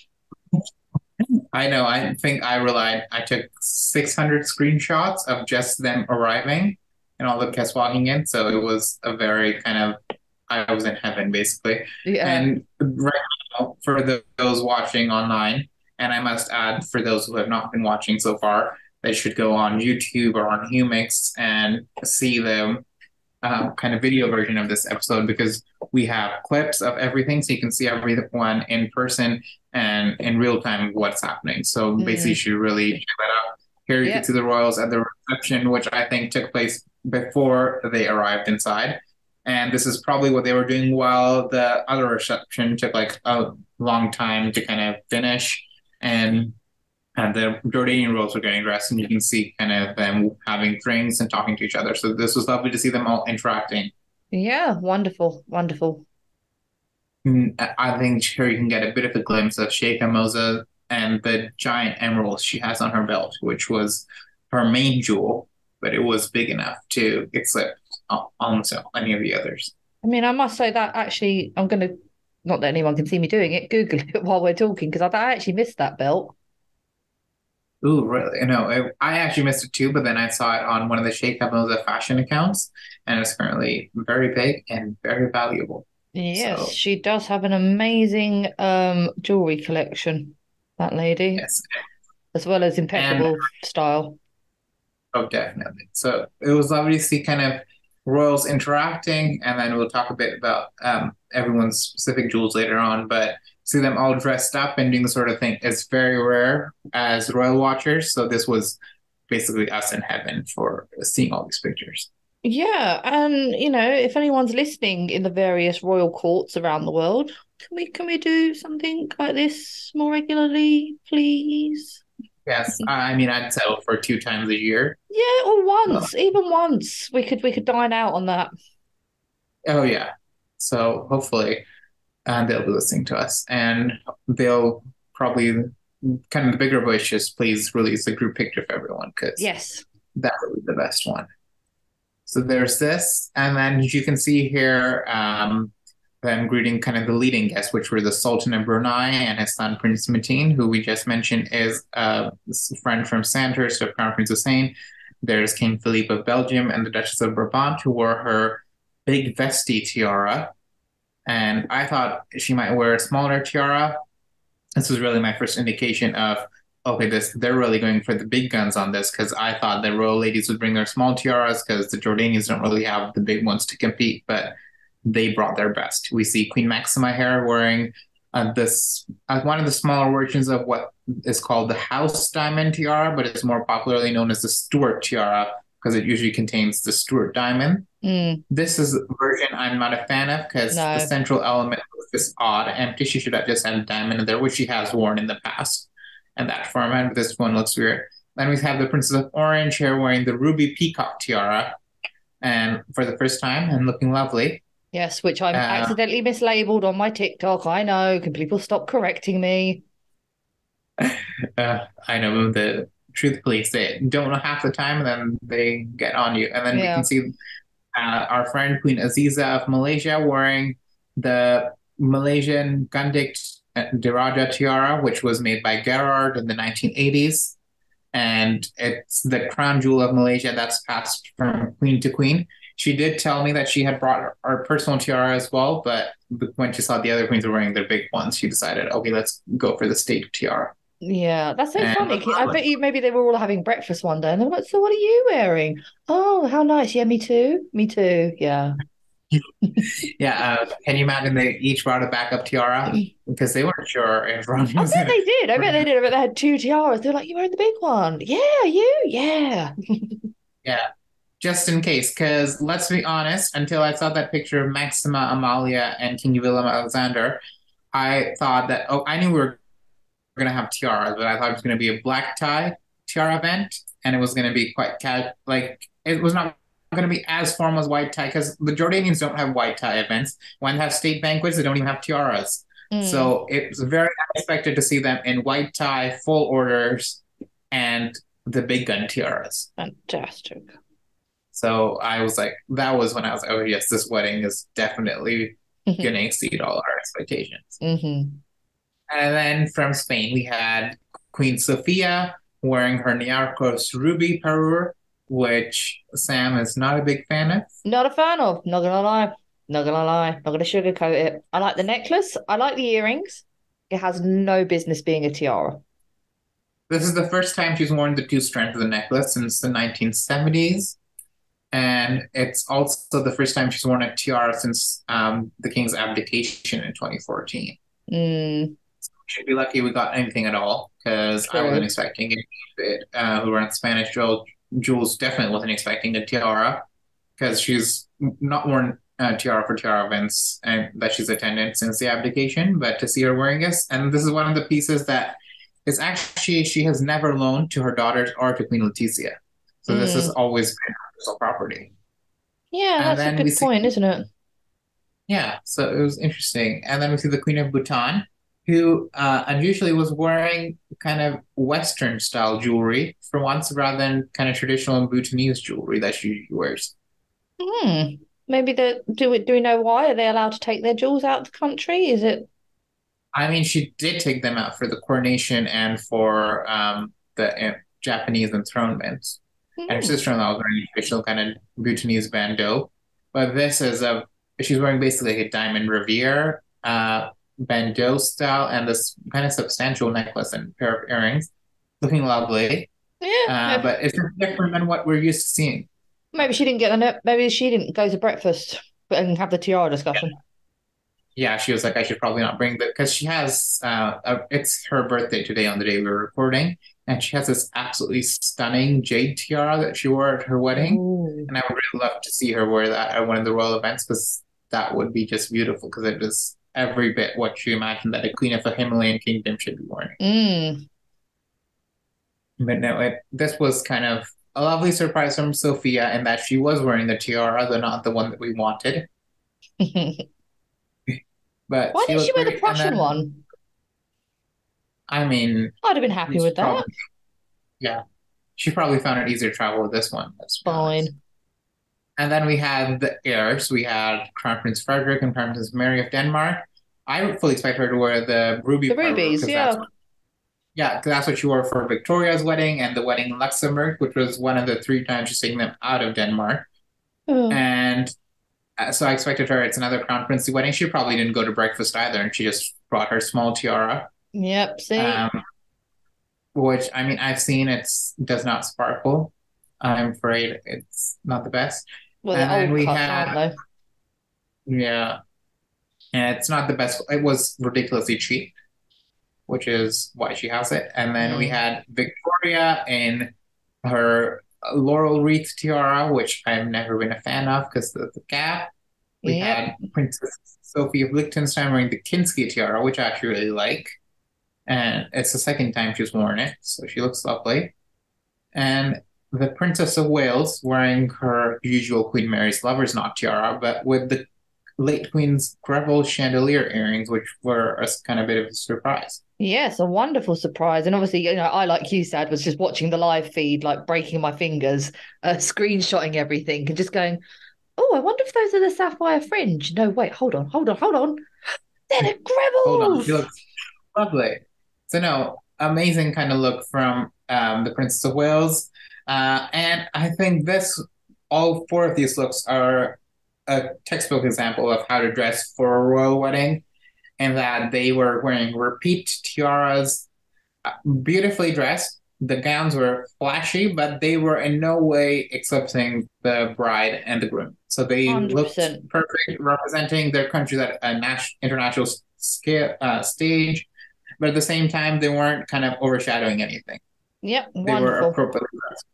I know. I think I relied. I took six hundred screenshots of just them arriving and all the guests walking in. So it was a very kind of, I was in heaven basically. Yeah. And right now, for the, those watching online, and I must add, for those who have not been watching so far, they should go on YouTube or on Humix and see the uh, kind of video version of this episode because we have clips of everything so you can see everyone in person and in real time what's happening. So basically, you Mm, should really check that out. Here you can yeah. see the royals at the reception, which I think took place before they arrived inside. And this is probably what they were doing while the other reception took like a long time to kind of finish. And and the Jordanian royals were getting dressed, and you can see kind of them having drinks and talking to each other. So this was lovely to see them all interacting. Yeah. Wonderful. Wonderful. Mm, I think here you can get a bit of a glimpse of Sheikh Moza and the giant emerald she has on her belt, which was her main jewel, but it was big enough to eclipse al- almost any of the others. I mean, I must say that actually, I'm going to, not that anyone can see me doing it, Google it while we're talking because I, I actually missed that belt. Ooh, really? No, I, I actually missed it too, but then I saw it on one of the Sheikh Moza fashion accounts, and it's currently very big and very valuable. Yes, So, she does have an amazing um jewelry collection, that lady, yes. as well as And impeccable style. oh, definitely. So it was lovely to see kind of royals interacting, and then we'll talk a bit about um, everyone's specific jewels later on. But see them all dressed up and doing the sort of thing is very rare as royal watchers. So this was basically us in heaven for seeing all these pictures. Yeah, and you know, if anyone's listening in the various royal courts around the world, can we can we do something like this more regularly, please? Yes, I I mean I'd settle for two times a year. Yeah, or So, once, even once. We could we could dine out on that. oh yeah. So hopefully, uh, they'll be listening to us, and they'll probably kind of the bigger wish is please release a group picture of everyone because Yes. that would be the best one. So there's this, and then you can see here um, them greeting kind of the leading guests, which were the Sultan of Brunei and his son Prince Mateen, who we just mentioned is a friend from Sandhurst of Crown Prince Hussein. There's King Philippe of Belgium and the Duchess of Brabant, who wore her big vesty tiara. And I thought she might wear a smaller tiara. This was really my first indication of okay, this they're really going for the big guns on this because I thought the royal ladies would bring their small tiaras because the Jordanians don't really have the big ones to compete, but they brought their best. We see Queen Maxima here wearing uh, this uh, one of the smaller versions of what is called the house diamond tiara, but it's more popularly known as the Stuart tiara because it usually contains the Stuart diamond. Mm, This is a version I'm not a fan of because the no. central element was this odd empty. She should have just had a diamond in there, which she has worn in the past. And that format, but this one looks weird. Then we have the Princess of Orange here wearing the ruby peacock tiara, and for the first time and looking lovely. Yes, which I'm Uh, accidentally mislabeled on my TikTok. I know. Can people stop correcting me? uh, I know the truth police they don't know half the time, and then they get on you. And then we can Yeah. see uh, our friend Queen Aziza of Malaysia wearing the Malaysian Gandik Diraja tiara, which was made by Gerard in the nineteen eighties. And it's the crown jewel of Malaysia that's passed from queen to queen. She did tell me that she had brought her, her personal tiara as well, but when she saw the other queens were wearing their big ones, she decided, okay, let's go for the state tiara. Yeah, that's so And funny. I bet you maybe they were all having breakfast one day and they were like, so what are you wearing? Oh, how nice. Yeah, me too. Me too. Yeah. yeah, uh, can you imagine they each brought a backup tiara because they weren't sure if Ron I was bet going they did. I bet they to. did. I bet they had two tiaras. They're like, you wearing the big one? Yeah, you? Yeah. Yeah, just in case, because let's be honest, until I saw that picture of Maxima Amalia and King Willem Alexander, I thought that, oh, I knew we were going to have tiaras, but I thought it was going to be a black tie tiara event. and it was going to be quite ca- like it was not going to be as formal as white tie because the Jordanians don't have white tie events. When they have state banquets, they don't even have tiaras. Mm, So it was very unexpected to see them in white tie, full orders, and the big gun tiaras. fantastic. So I was like, that was when I was like, oh yes, this wedding is definitely Hmm. going to exceed all our expectations. Hmm. And then from Spain, we had Queen Sofia wearing her Niarchos ruby parure, which Sam is not a big fan of. Not a fan of, not gonna lie. Not gonna lie. Not gonna sugarcoat it. I like the necklace. I like the earrings. It has no business being a tiara. This is the first time she's worn the two strands of the necklace since the nineteen seventies. And it's also the first time she's worn a tiara since um, the king's abdication in twenty fourteen. Mm, Should be lucky we got anything at all because I wasn't true. expecting it. Uh, who around Spanish Jewel, Jules definitely wasn't expecting the tiara because she's not worn uh, tiara for tiara events and that she's attended since the abdication. But to see her wearing this, and this is one of the pieces that is actually she has never loaned to her daughters or to Queen Letizia. So this has Mm. always been her personal property. Yeah, And that's a then we good see point, isn't it? yeah, so it was interesting. And then we see the Queen of Bhutan, who uh, unusually was wearing kind of Western style jewelry for once rather than kind of traditional Bhutanese jewelry that she usually wears. Hmm. Maybe the do we do we know why? Are they allowed to take their jewels out of the country? Is it? I mean, she did take them out for the coronation and for um, the uh, Japanese enthronement. And her Hmm. sister-in-law was wearing a traditional kind of Bhutanese bandeau. But this is a, she's wearing basically like a diamond revere uh, bandeau style and this kind of substantial necklace and pair of earrings, looking lovely. Yeah. Uh, Maybe, but it's different than what we're used to seeing. maybe she didn't get the no- maybe she didn't go to breakfast and have the tiara discussion. Yeah, she was like, I should probably not bring that because she has, uh, a, it's her birthday today on the day we were recording, and she has this absolutely stunning jade tiara that she wore at her wedding. Ooh. And I would really love to see her wear that at one of the royal events because that would be just beautiful because it is every bit what you imagine that a queen of a Himalayan kingdom should be wearing. Mm. But no, it, this was kind of a lovely surprise from Sophia in that she was wearing the tiara, though not the one that we wanted. Why But she didn't she looked wear the great. And Prussian then, one? I mean, I'd have been happy it's with that. probably, yeah, she probably found it easier to travel with this one, let's be honest. Fine. And then we had the heirs. We had Crown Prince Frederick and Crown Princess Mary of Denmark. I fully expect her to wear the ruby The parure rubies, because that's yeah. what, yeah, because that's what she wore for Victoria's wedding and the wedding in Luxembourg, which was one of the three times she's taking them out of Denmark. Oh. And uh, so I expected her. It's another Crown Princely wedding. She probably didn't go to breakfast either, and she just brought her small tiara. Yep, see? Um, which I mean, I've seen it's does not sparkle. I'm afraid it's not the best. Well, they're And then old we cuts, aren't had, they? yeah, and it's not the best. It was ridiculously cheap, which is why she has it. And then we Mm. had Victoria in her laurel wreath tiara, which I've never been a fan of because of the cap. We Yep. had Princess Sophie of Liechtenstein wearing the Kinski tiara, which I actually really like. And it's the second time she's worn it, so she looks lovely. And the Princess of Wales wearing her usual Queen Mary's lover's knot tiara, but with the late Queen's Greville chandelier earrings, which were a kind of bit of a surprise. Yes, a wonderful surprise. And obviously, you know, I, like you said, was just watching the live feed, like breaking my fingers, uh, screenshotting everything and just going, oh, I wonder if those are the sapphire fringe. No, wait, hold on, hold on, hold on. They're the Hold on, she Grevilles. looks lovely. So no, amazing kind of look from um, the Princess of Wales, uh, and I think this all four of these looks are a textbook example of how to dress for a royal wedding, and that they were wearing repeat tiaras, uh, beautifully dressed. The gowns were flashy, but they were in no way eclipsing the bride and the groom. So they looked one hundred percent. perfect, representing their countries at a national, international scale, uh, stage but at the same time, they weren't kind of overshadowing anything. Yep, They were wonderful. appropriately dressed,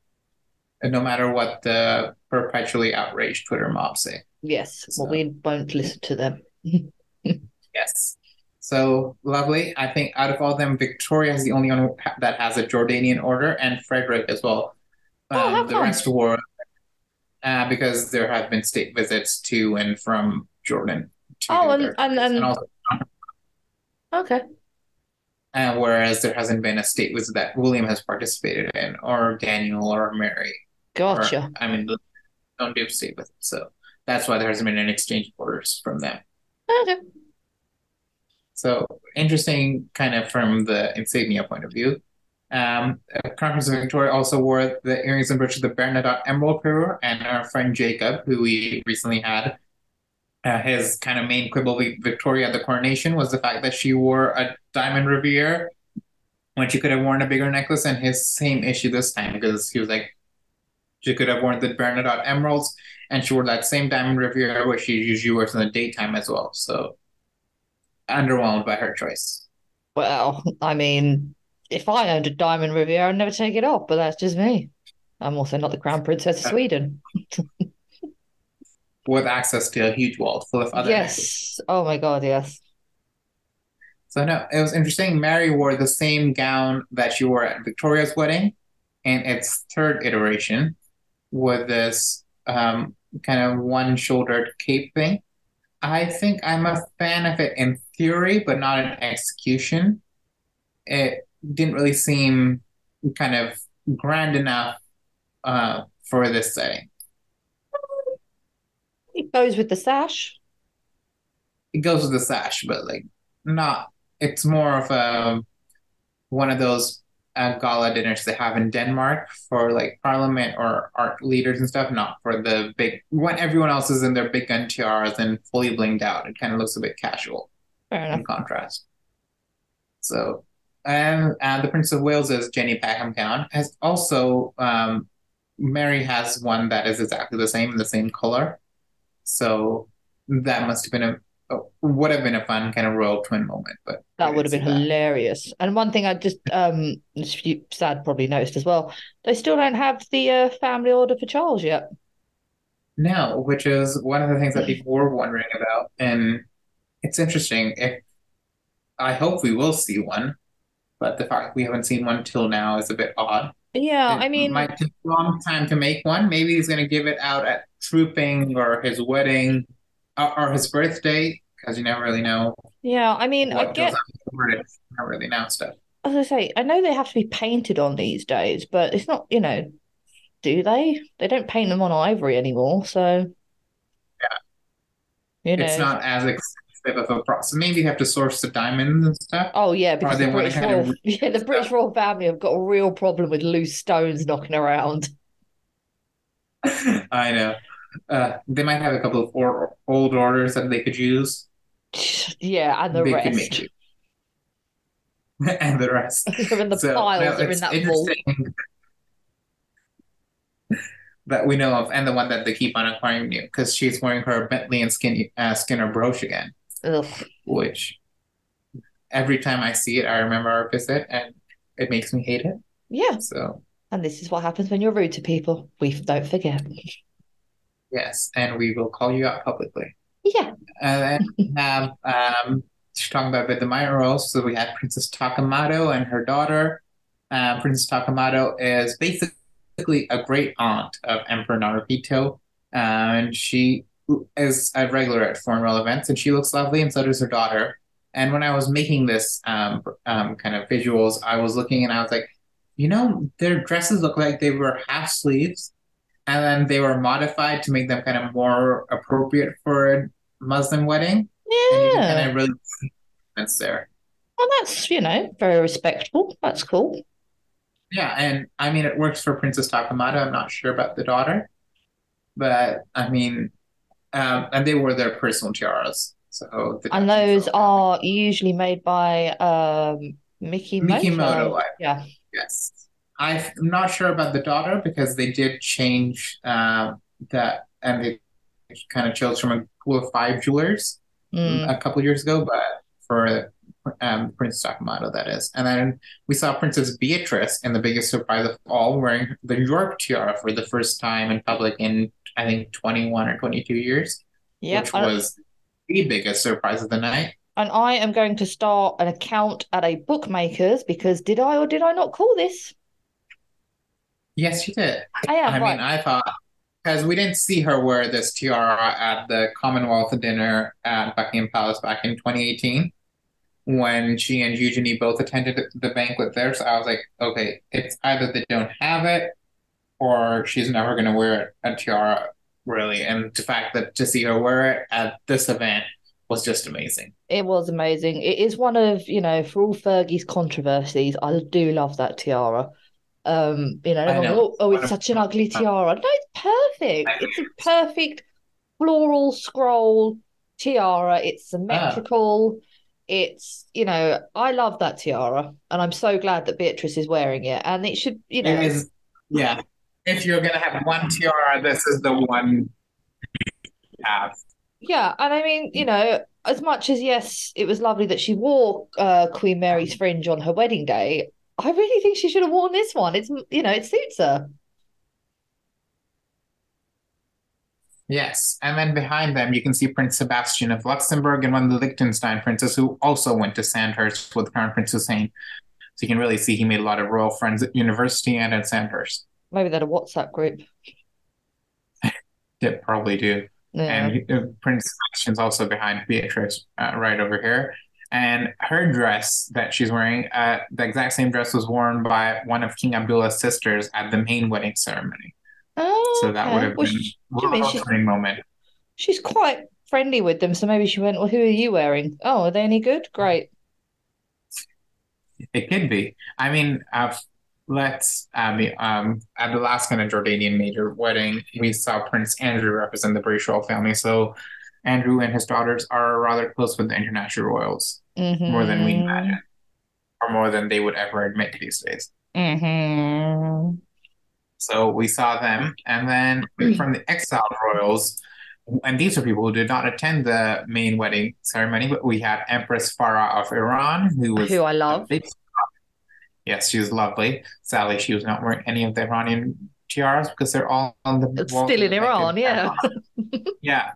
and no matter what the perpetually outraged Twitter mobs say. Yes, well, So we won't listen to them. yes. So lovely. I think out of all of them, Victoria is the only one that has a Jordanian order, and Frederick as well. Oh, Um, how the come? rest were uh, because there have been state visits to and from Jordan to Oh, do and their and countries, and and also, okay, uh, whereas there hasn't been a state visit that William has participated in, or Daniel, or Mary, or gotcha. I mean, don't do state visits, so that's why there hasn't been an exchange of orders from them. Okay. So interesting, kind of from the insignia point of view. Um, Crown Prince of Victoria also wore the earrings and brooches of the Bernadotte Emerald Pearl, and our friend Jacob, who we recently had, uh, his kind of main quibble with Victoria at the coronation was the fact that she wore a diamond riviere when she could have worn a bigger necklace, and his same issue this time because he was like, she could have worn the Bernadotte emeralds, and she wore that same diamond riviere, which she usually wears in the daytime as well. So underwhelmed by her choice. Well, I mean, if I owned a diamond Riviera, I'd never take it off, but that's just me. I'm also not the Crown Princess of Uh, Sweden. with access to a huge vault full of other necklaces. Yes. Oh my God, yes. So no, it was interesting. Mary wore the same gown that she wore at Victoria's wedding in its third iteration with this um, kind of one-shouldered cape thing. I think I'm a fan of it in theory, but not in execution. It didn't really seem kind of grand enough uh, for this setting. It goes with the sash. It goes with the sash, but like not. It's more of a one of those uh, gala dinners they have in Denmark for like parliament or art leaders and stuff, not for the big when everyone else is in their big gun tiaras and fully blinged out. It kind of looks a bit casual Fair enough. in contrast. So, and uh, the Prince of Wales's Jenny Packham gown has also um, Mary has one that is exactly the same in the same color. So that must have been a would have been a fun kind of royal twin moment, but we That would didn't have been see that. hilarious. And one thing I just um you sad probably noticed as well, they still don't have the uh, family order for Charles yet. No, which is one of the things that people were wondering about, and it's interesting. If I hope we will see one, but the fact we haven't seen one till now is a bit odd. Yeah, I It mean, might take a long time to make one. Maybe he's going to give it out at trooping or his wedding or, or his birthday, because you never really know yeah, I mean, I what goes get, on before it's not really now stuff. as I say, I know they have to be painted on these days, but it's not, you know, do they? They don't paint them on ivory anymore, so Yeah, you it's know. not as expensive of a process. Maybe you have to source the diamonds and stuff, Oh yeah, or because the they want to British kind royal, of yeah, the British stuff. royal family have got a real problem with loose stones knocking around. I know. Uh, they might have a couple of or, old orders that they could use. Yeah, and the They could make rest. do, and the rest. They're in the So piles no, that are in it's that vault. interesting that we know of, and the one that they keep on acquiring new because she's wearing her Bentley and Skin, uh, Skinner brooch again, Ugh. which every time I see it, I remember our visit, and it makes me hate it. Yeah. So And this is what happens when you're rude to people. We don't forget. yes, and we will call you out publicly. Yeah. And then we have um, she's talking about with the minor roles. So we have Princess Takamado and her daughter. Uh, Princess Takamado is basically a great aunt of Emperor Naruhito, uh, and she is a regular at foreign royal events, and she looks lovely, and so does her daughter. And when I was making this um, um, kind of visuals, I was looking and I was like, you know, their dresses look like they were half sleeves, and then they were modified to make them kind of more appropriate for a Muslim wedding, and you can kind Yeah. of really see that's there. Well, that's, you know, very respectable. That's cool. Yeah, and I mean it works for Princess Takamata. I'm not sure about the daughter, but I mean, um, and they were their personal tiaras, so the And Japanese those royal family. are usually made by um Mickey Mikimoto, Moto. I, Yeah. yes. I'm not sure about the daughter because they did change uh, that, and they kind of chose from a pool of five jewelers Mm. a couple years ago, but for um, Princess Takamado, that is. And then we saw Princess Beatrice in the biggest surprise of all, wearing the York tiara for the first time in public in, I think, twenty-one or twenty-two years, Yep. which I, was the biggest surprise of the night. And I am going to start an account at a bookmaker's because did I or did I not call this? Yes, you did. I am I mean, right. I thought because we didn't see her wear this tiara at the Commonwealth dinner at Buckingham Palace back in twenty eighteen when she and Eugenie both attended the banquet there. So I was like, okay, it's either they don't have it or she's never going to wear a tiara, really. And the fact that to see her wear it at this event was just amazing. It was amazing. It is one of, you know, for all Fergie's controversies, I do love that tiara. Um, you know, I everyone, know. oh, oh, it's such an ugly tiara. No, it's perfect. It's a perfect floral scroll tiara. It's Ah, symmetrical. It's, you know, I love that tiara, and I'm so glad that Beatrice is wearing it. And it should, you it know, is, yeah. If you're going to have one tiara, this is the one you have. yeah. And I mean, you know, as much as yes, it was lovely that she wore uh, Queen Mary's fringe on her wedding day. I really think she should have worn this one. It's, you know, it suits her. Yes. And then behind them, you can see Prince Sebastian of Luxembourg and one of the Liechtenstein princes who also went to Sandhurst with Crown Prince Hussein. So you can really see he made a lot of royal friends at university and at Sandhurst. Maybe they're a WhatsApp group. They probably do. Yeah. And uh, Prince Sebastian's also behind Beatrice, uh, right over here. And her dress that she's wearing, uh, the exact same dress was worn by one of King Abdullah's sisters at the main wedding ceremony. Oh, So that would okay. have Well, been sh a I mean, real she's turning moment. she's quite friendly with them, so maybe she went, "Well, who are you wearing? Oh, are they any good? Great." It could be. I mean, uh, let's um, um, at the last kind of Jordanian major wedding, we saw Prince Andrew represent the British royal family. So Andrew and his daughters are rather close with the international royals, more than we Mm-hmm. imagine, or more than they would ever admit these days. Mm-hmm. So we saw them, and then from the exiled royals, and these are people who did not attend the main wedding ceremony, but we had Empress Farah of Iran, who Who was I a love. big. Yes, she was lovely. Sadly, she was not wearing any of the Iranian tiaras because they're all on the It's walls still of in the banquet. Iran, yeah. Yeah.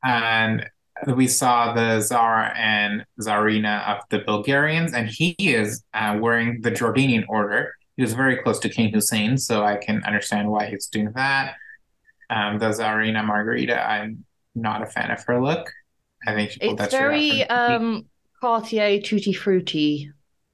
And we saw the Tsar and Tsarina of the Bulgarians, and he is uh, wearing the Jordanian order. He was very close to King Hussein, so I can understand why he's doing that. Um, the Tsarina Margarita, I'm not a fan of her look. I think she pulled It's that straight out very from the um Cartier Tutti Frutti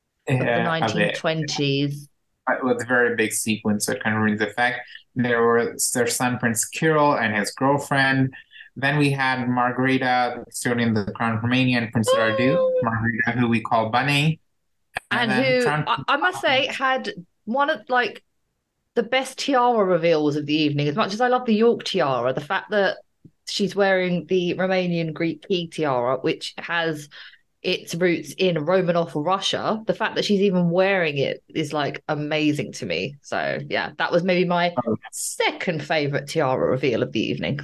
of the uh, a bit. nineteen twenties. With a very big sequence, so it kind of ruins the effect. There was their son Prince Kirill and his girlfriend. Then we had Margarita, custodian of the Crown of Romania, and Prince Radu, Margarita, who we call Bunny, and And then who Crown. I, I must say had one of like the best tiara reveals of the evening. As much as I love the York tiara, the fact that she's wearing the Romanian Greek key tiara, which has its roots in Romanov Russia, the fact that she's even wearing it is like amazing to me. So yeah, that was maybe my second favorite tiara reveal of the evening.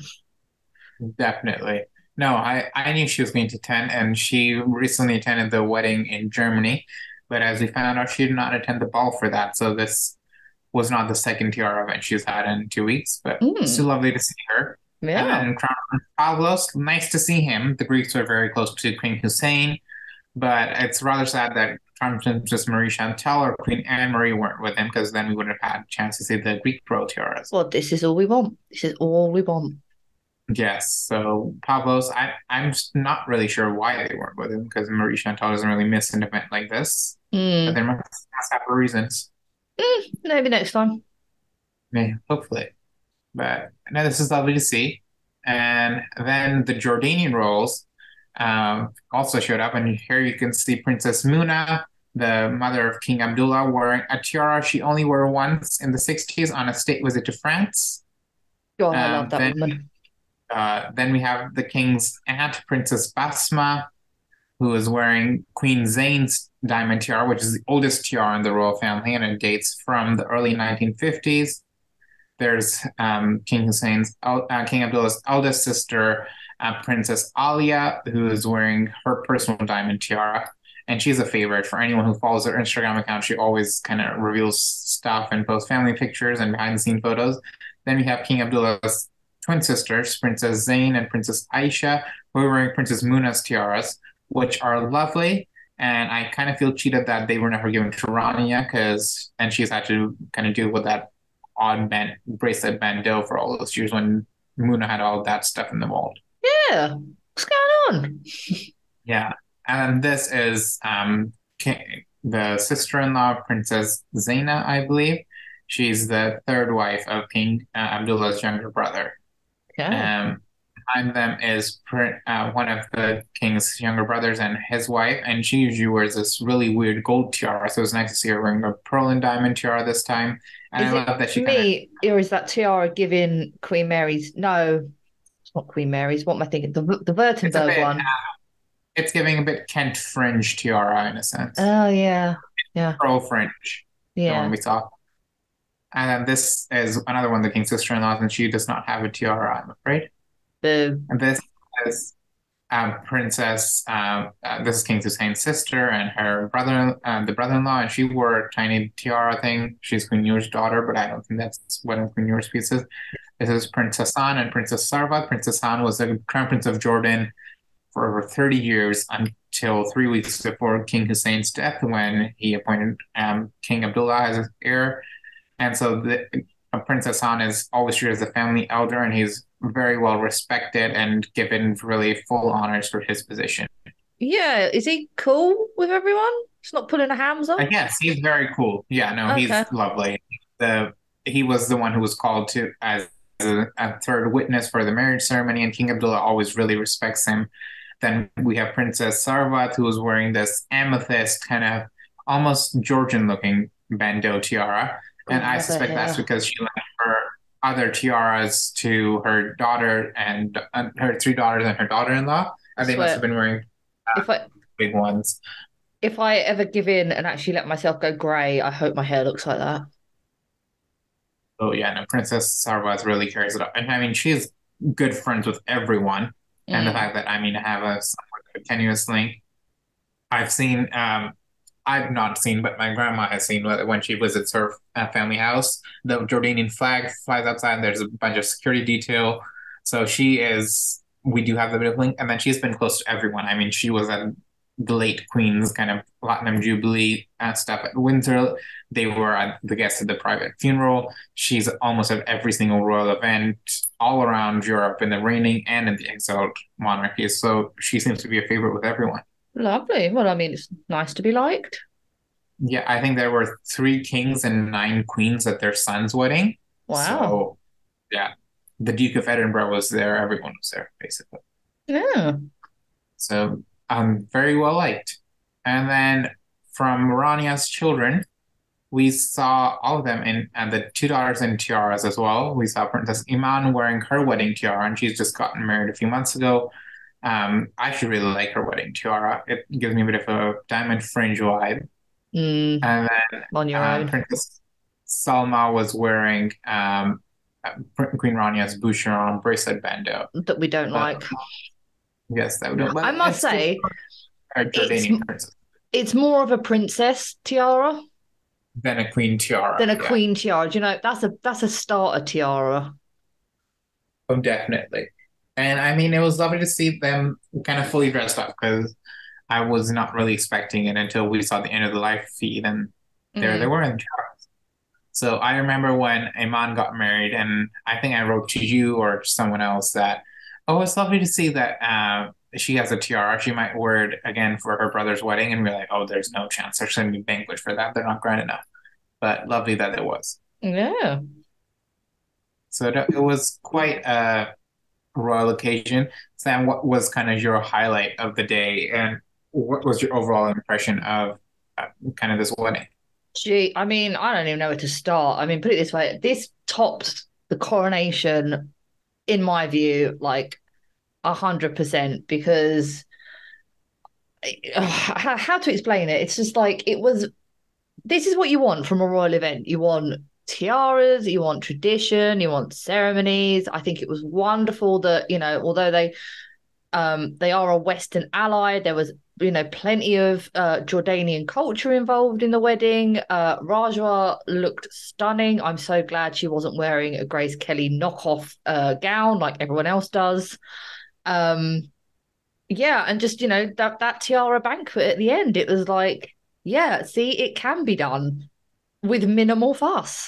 Definitely. No, I, I knew she was going to attend, and she recently attended the wedding in Germany. But as we found out, she did not attend the ball for that. So this was not the second tiara event she's had in two weeks, but still Mm, lovely to see her. And yeah. then Crown Prince Pavlos, nice to see him. The Greeks were very close to King Hussein, but it's rather sad that Crown Princess Marie Chantal or Queen Anne Marie weren't with him because then we would have had a chance to see the Greek royal tiaras. Well, this is all we want. This is all we want. Yes, so Pavlos, I, I'm just not really sure why they weren't with him because Marie Chantal doesn't really miss an event like this, but Mm, there must, must have reasons. mm, maybe next time. Yeah, hopefully. But no, this is lovely to see. And then the Jordanian royals um, also showed up, and here you can see Princess Muna, the mother of King Abdullah, wearing a tiara she only wore once in the sixties on a state visit to France. God, I love Um, that then, woman. uh, then we have the king's aunt, Princess Basma, who is wearing Queen Zane's diamond tiara, which is the oldest tiara in the royal family, and it dates from the early nineteen fifties. There's um, King Hussein's, uh, King Abdullah's eldest sister, uh, Princess Alia, who is wearing her personal diamond tiara. And she's a favorite for anyone who follows her Instagram account. She always kind of reveals stuff and posts family pictures and behind the scene photos. Then we have King Abdullah's twin sisters, Princess Zain and Princess Aisha, who are wearing Princess Muna's tiaras. which are lovely. And I kind of feel cheated that they were never given to Rania because, and she's had to kind of deal with that odd band bracelet bandeau for all those years when Muna had all that stuff in the mold. Yeah. What's going on? Yeah. And this is um the sister-in-law, Princess Zaina, I believe. She's the third wife of King uh, Abdullah's younger brother. Okay. Um, behind them is uh, one of the king's younger brothers and his wife, and she usually wears this really weird gold tiara. So it's nice to see her wearing a pearl and diamond tiara this time. And Is I it love that she kind of me, or is that tiara giving Queen Mary's? No, it's not Queen Mary's. What am I thinking? The the it's a Württemberg bit one. it's giving a bit Kent fringe tiara in a sense. Oh yeah, yeah, Pearl fringe, the one yeah. we saw. And then this is another one of the king's sister-in-laws, and she does not have a tiara, I'm afraid. Boo. And this is um, Princess. Um, uh, this is King Hussein's sister and her brother, uh, the brother-in-law, and she wore a tiny tiara thing. She's Queen Noor's daughter, but I don't think that's one of Queen Noor's pieces. This is Princess Hassan and Princess Sarwat. Princess Hassan was the crown prince of Jordan for over thirty years until three weeks before King Hussein's death, when he appointed um, King Abdullah as his heir. And so the uh, Princess Han is always treated as a family elder, and he's very well respected and given really full honors for his position. Yeah, is he cool with everyone? He's not pulling a Hamza? I guess he's very cool. Yeah, no, Okay. he's lovely. The he was the one who was called to as a, a third witness for the marriage ceremony, and King Abdullah always really respects him. Then we have Princess Sarwat, who was wearing this amethyst kind of almost Georgian looking bandeau tiara. And I Love her suspect that's hair. because she lent her other tiaras to her daughter and uh, her three daughters and her daughter-in-law. I And they must have swear, been wearing uh, if I big ones. if I ever give in and actually let myself go grey, I hope my hair looks like that. Oh yeah, no, Princess Sarwaz really carries it up. And I mean, she's good friends with everyone. And the Mm. fact that I mean, I have a somewhat tenuous link. I've seen, um, I've not seen, but my grandma has seen when she visits her uh, family house. The Jordanian flag flies outside, and there's a bunch of security detail. So she is, we do have the bit of link. And then she's been close to everyone. I mean, she was at the late Queen's kind of Platinum Jubilee uh, stuff at Windsor. They were at the guests at the private funeral. She's almost at every single royal event all around Europe in the reigning and in the exiled monarchies. So she seems to be a favorite with everyone. Lovely. Well, I mean, it's nice to be liked. Yeah, I think there were three kings and nine queens at their son's wedding. Wow. So, yeah, the Duke of Edinburgh was there. Everyone was there, basically. Yeah. So, um, very well liked. And then from Rania's children, we saw all of them in, and the two daughters in tiaras as well. We saw Princess Iman wearing her wedding tiara, and she's just gotten married a few months ago. Um, I actually really like her wedding tiara. It gives me a bit of a diamond fringe vibe. Mm, And then on your uh, own. Princess Salma was wearing um, uh, Queen Rania's Boucheron bracelet bandeau. That we don't But like. yes, that would do. I But must it's still say, a it's Jordanian princess it's more of a princess tiara than a queen tiara. than a Yeah, queen tiara. Do you know, that's a that's a starter tiara. oh, definitely. And I mean, it was lovely to see them kind of fully dressed up because I was not really expecting it until we saw the end of the live feed, and there they Mm. were in tiaras. So I remember when Iman got married, and I think I wrote to you or someone else that, oh, it's lovely to see that uh, she has a tiara. She might wear it again for her brother's wedding. And we're like, oh, there's no chance. There's going to be banquet for that. They're not grand enough. But lovely that it was. Yeah. So that- it was quite a royal occasion. Sam, what was kind of your highlight of the day? And what was your overall impression of uh, kind of this wedding? Gee, I mean, I don't even know where to start. I mean, put it this way, this topped the coronation, in my view, like a hundred percent because uh, how, how to explain it? It's just like it was. This is what you want from a royal event. You want tiaras, you want tradition, you want ceremonies. I think it was wonderful that, you know, although they um they are a Western ally, there was, you know, plenty of uh, Jordanian culture involved in the wedding. Uh, Rajwa looked stunning. I'm so glad she wasn't wearing a Grace Kelly knockoff uh, gown like everyone else does. Um, Yeah, and just, you know, that that tiara banquet at the end, it was like, yeah, see, it can be done with minimal fuss.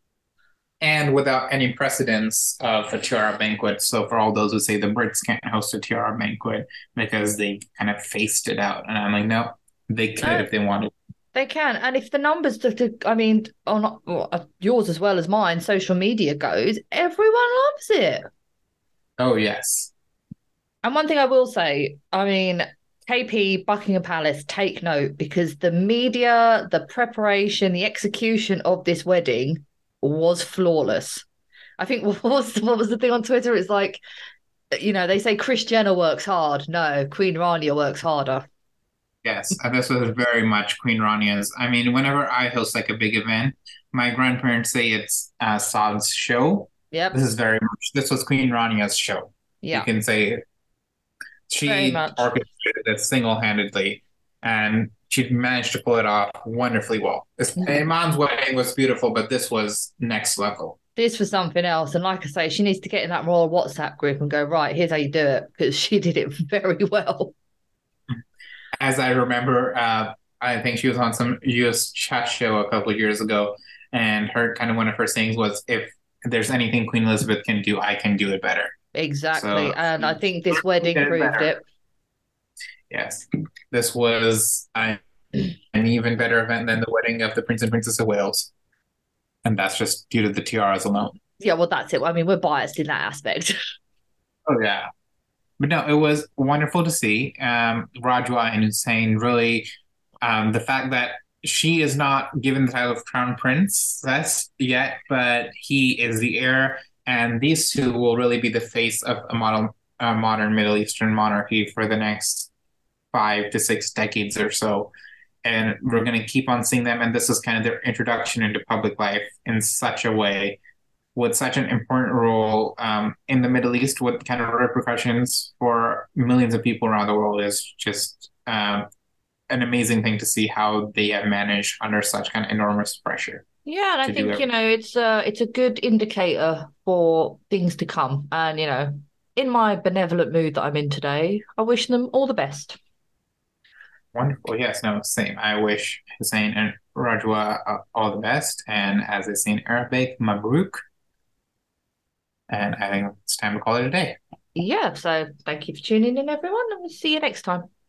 And without any precedence of a tiara banquet. So for all those who say the Brits can't host a tiara banquet because they kind of phased it out, and I'm like, no, they could No, if they wanted. they can. And if the numbers, to, to, I mean, on well, uh, yours as well as mine, social media goes, everyone loves it. Oh yes, And one thing I will say, I mean, K P, Buckingham Palace, take note because the media, the preparation, the execution of this wedding was flawless. I think what was what was the thing on Twitter? It's like, you know, they say Kris Jenner works hard. No, Queen Rania works harder. yes, and this was very much Queen Rania's. I mean, whenever I host like a big event, my grandparents say it's uh, Saad's show. This Yep. is very much. This was Queen Rania's show. You Yeah, can say very she much. orchestrated it single-handedly, and she managed to pull it off wonderfully well. This, Iman's wedding was beautiful, but this was next level. This was something else. And like I say, she needs to get in that royal WhatsApp group and go, right, here's how you do it, because she did it very well. As I remember, uh, I think she was on some U S chat show a couple of years ago, and her kind of one of her sayings was, "If there's anything Queen Elizabeth can do, I can do it better." Exactly. So And I think this we wedding did it proved better. it. Yes, this was uh, an even better event than the wedding of the Prince and Princess of Wales, and that's just due to the tiaras alone. Yeah, well, that's it. I mean, we're biased in that aspect. Oh yeah, but no, it was wonderful to see. Um, Rajwa and Hussein really, um, the fact that she is not given the title of crown princess yet, but he is the heir, and these two will really be the face of a modern, uh, modern Middle Eastern monarchy for the next five to six decades or so. And we're going to keep on seeing them, and this is kind of their introduction into public life in such a way with such an important role um, in the Middle East with kind of repercussions for millions of people around the world is just um, an amazing thing to see how they have managed under such kind of enormous pressure Yeah, and I to do think, you everything. know, it's uh it's a good indicator for things to come. And, you know, in my benevolent mood that I'm in today, I wish them all the best. Wonderful. Yes, no, same. I wish Hussein and Rajwa uh, all the best. And as they say in Arabic, Mabruk. And I think it's time to call it a day. Yeah, so thank you for tuning in, everyone, and we'll see you next time.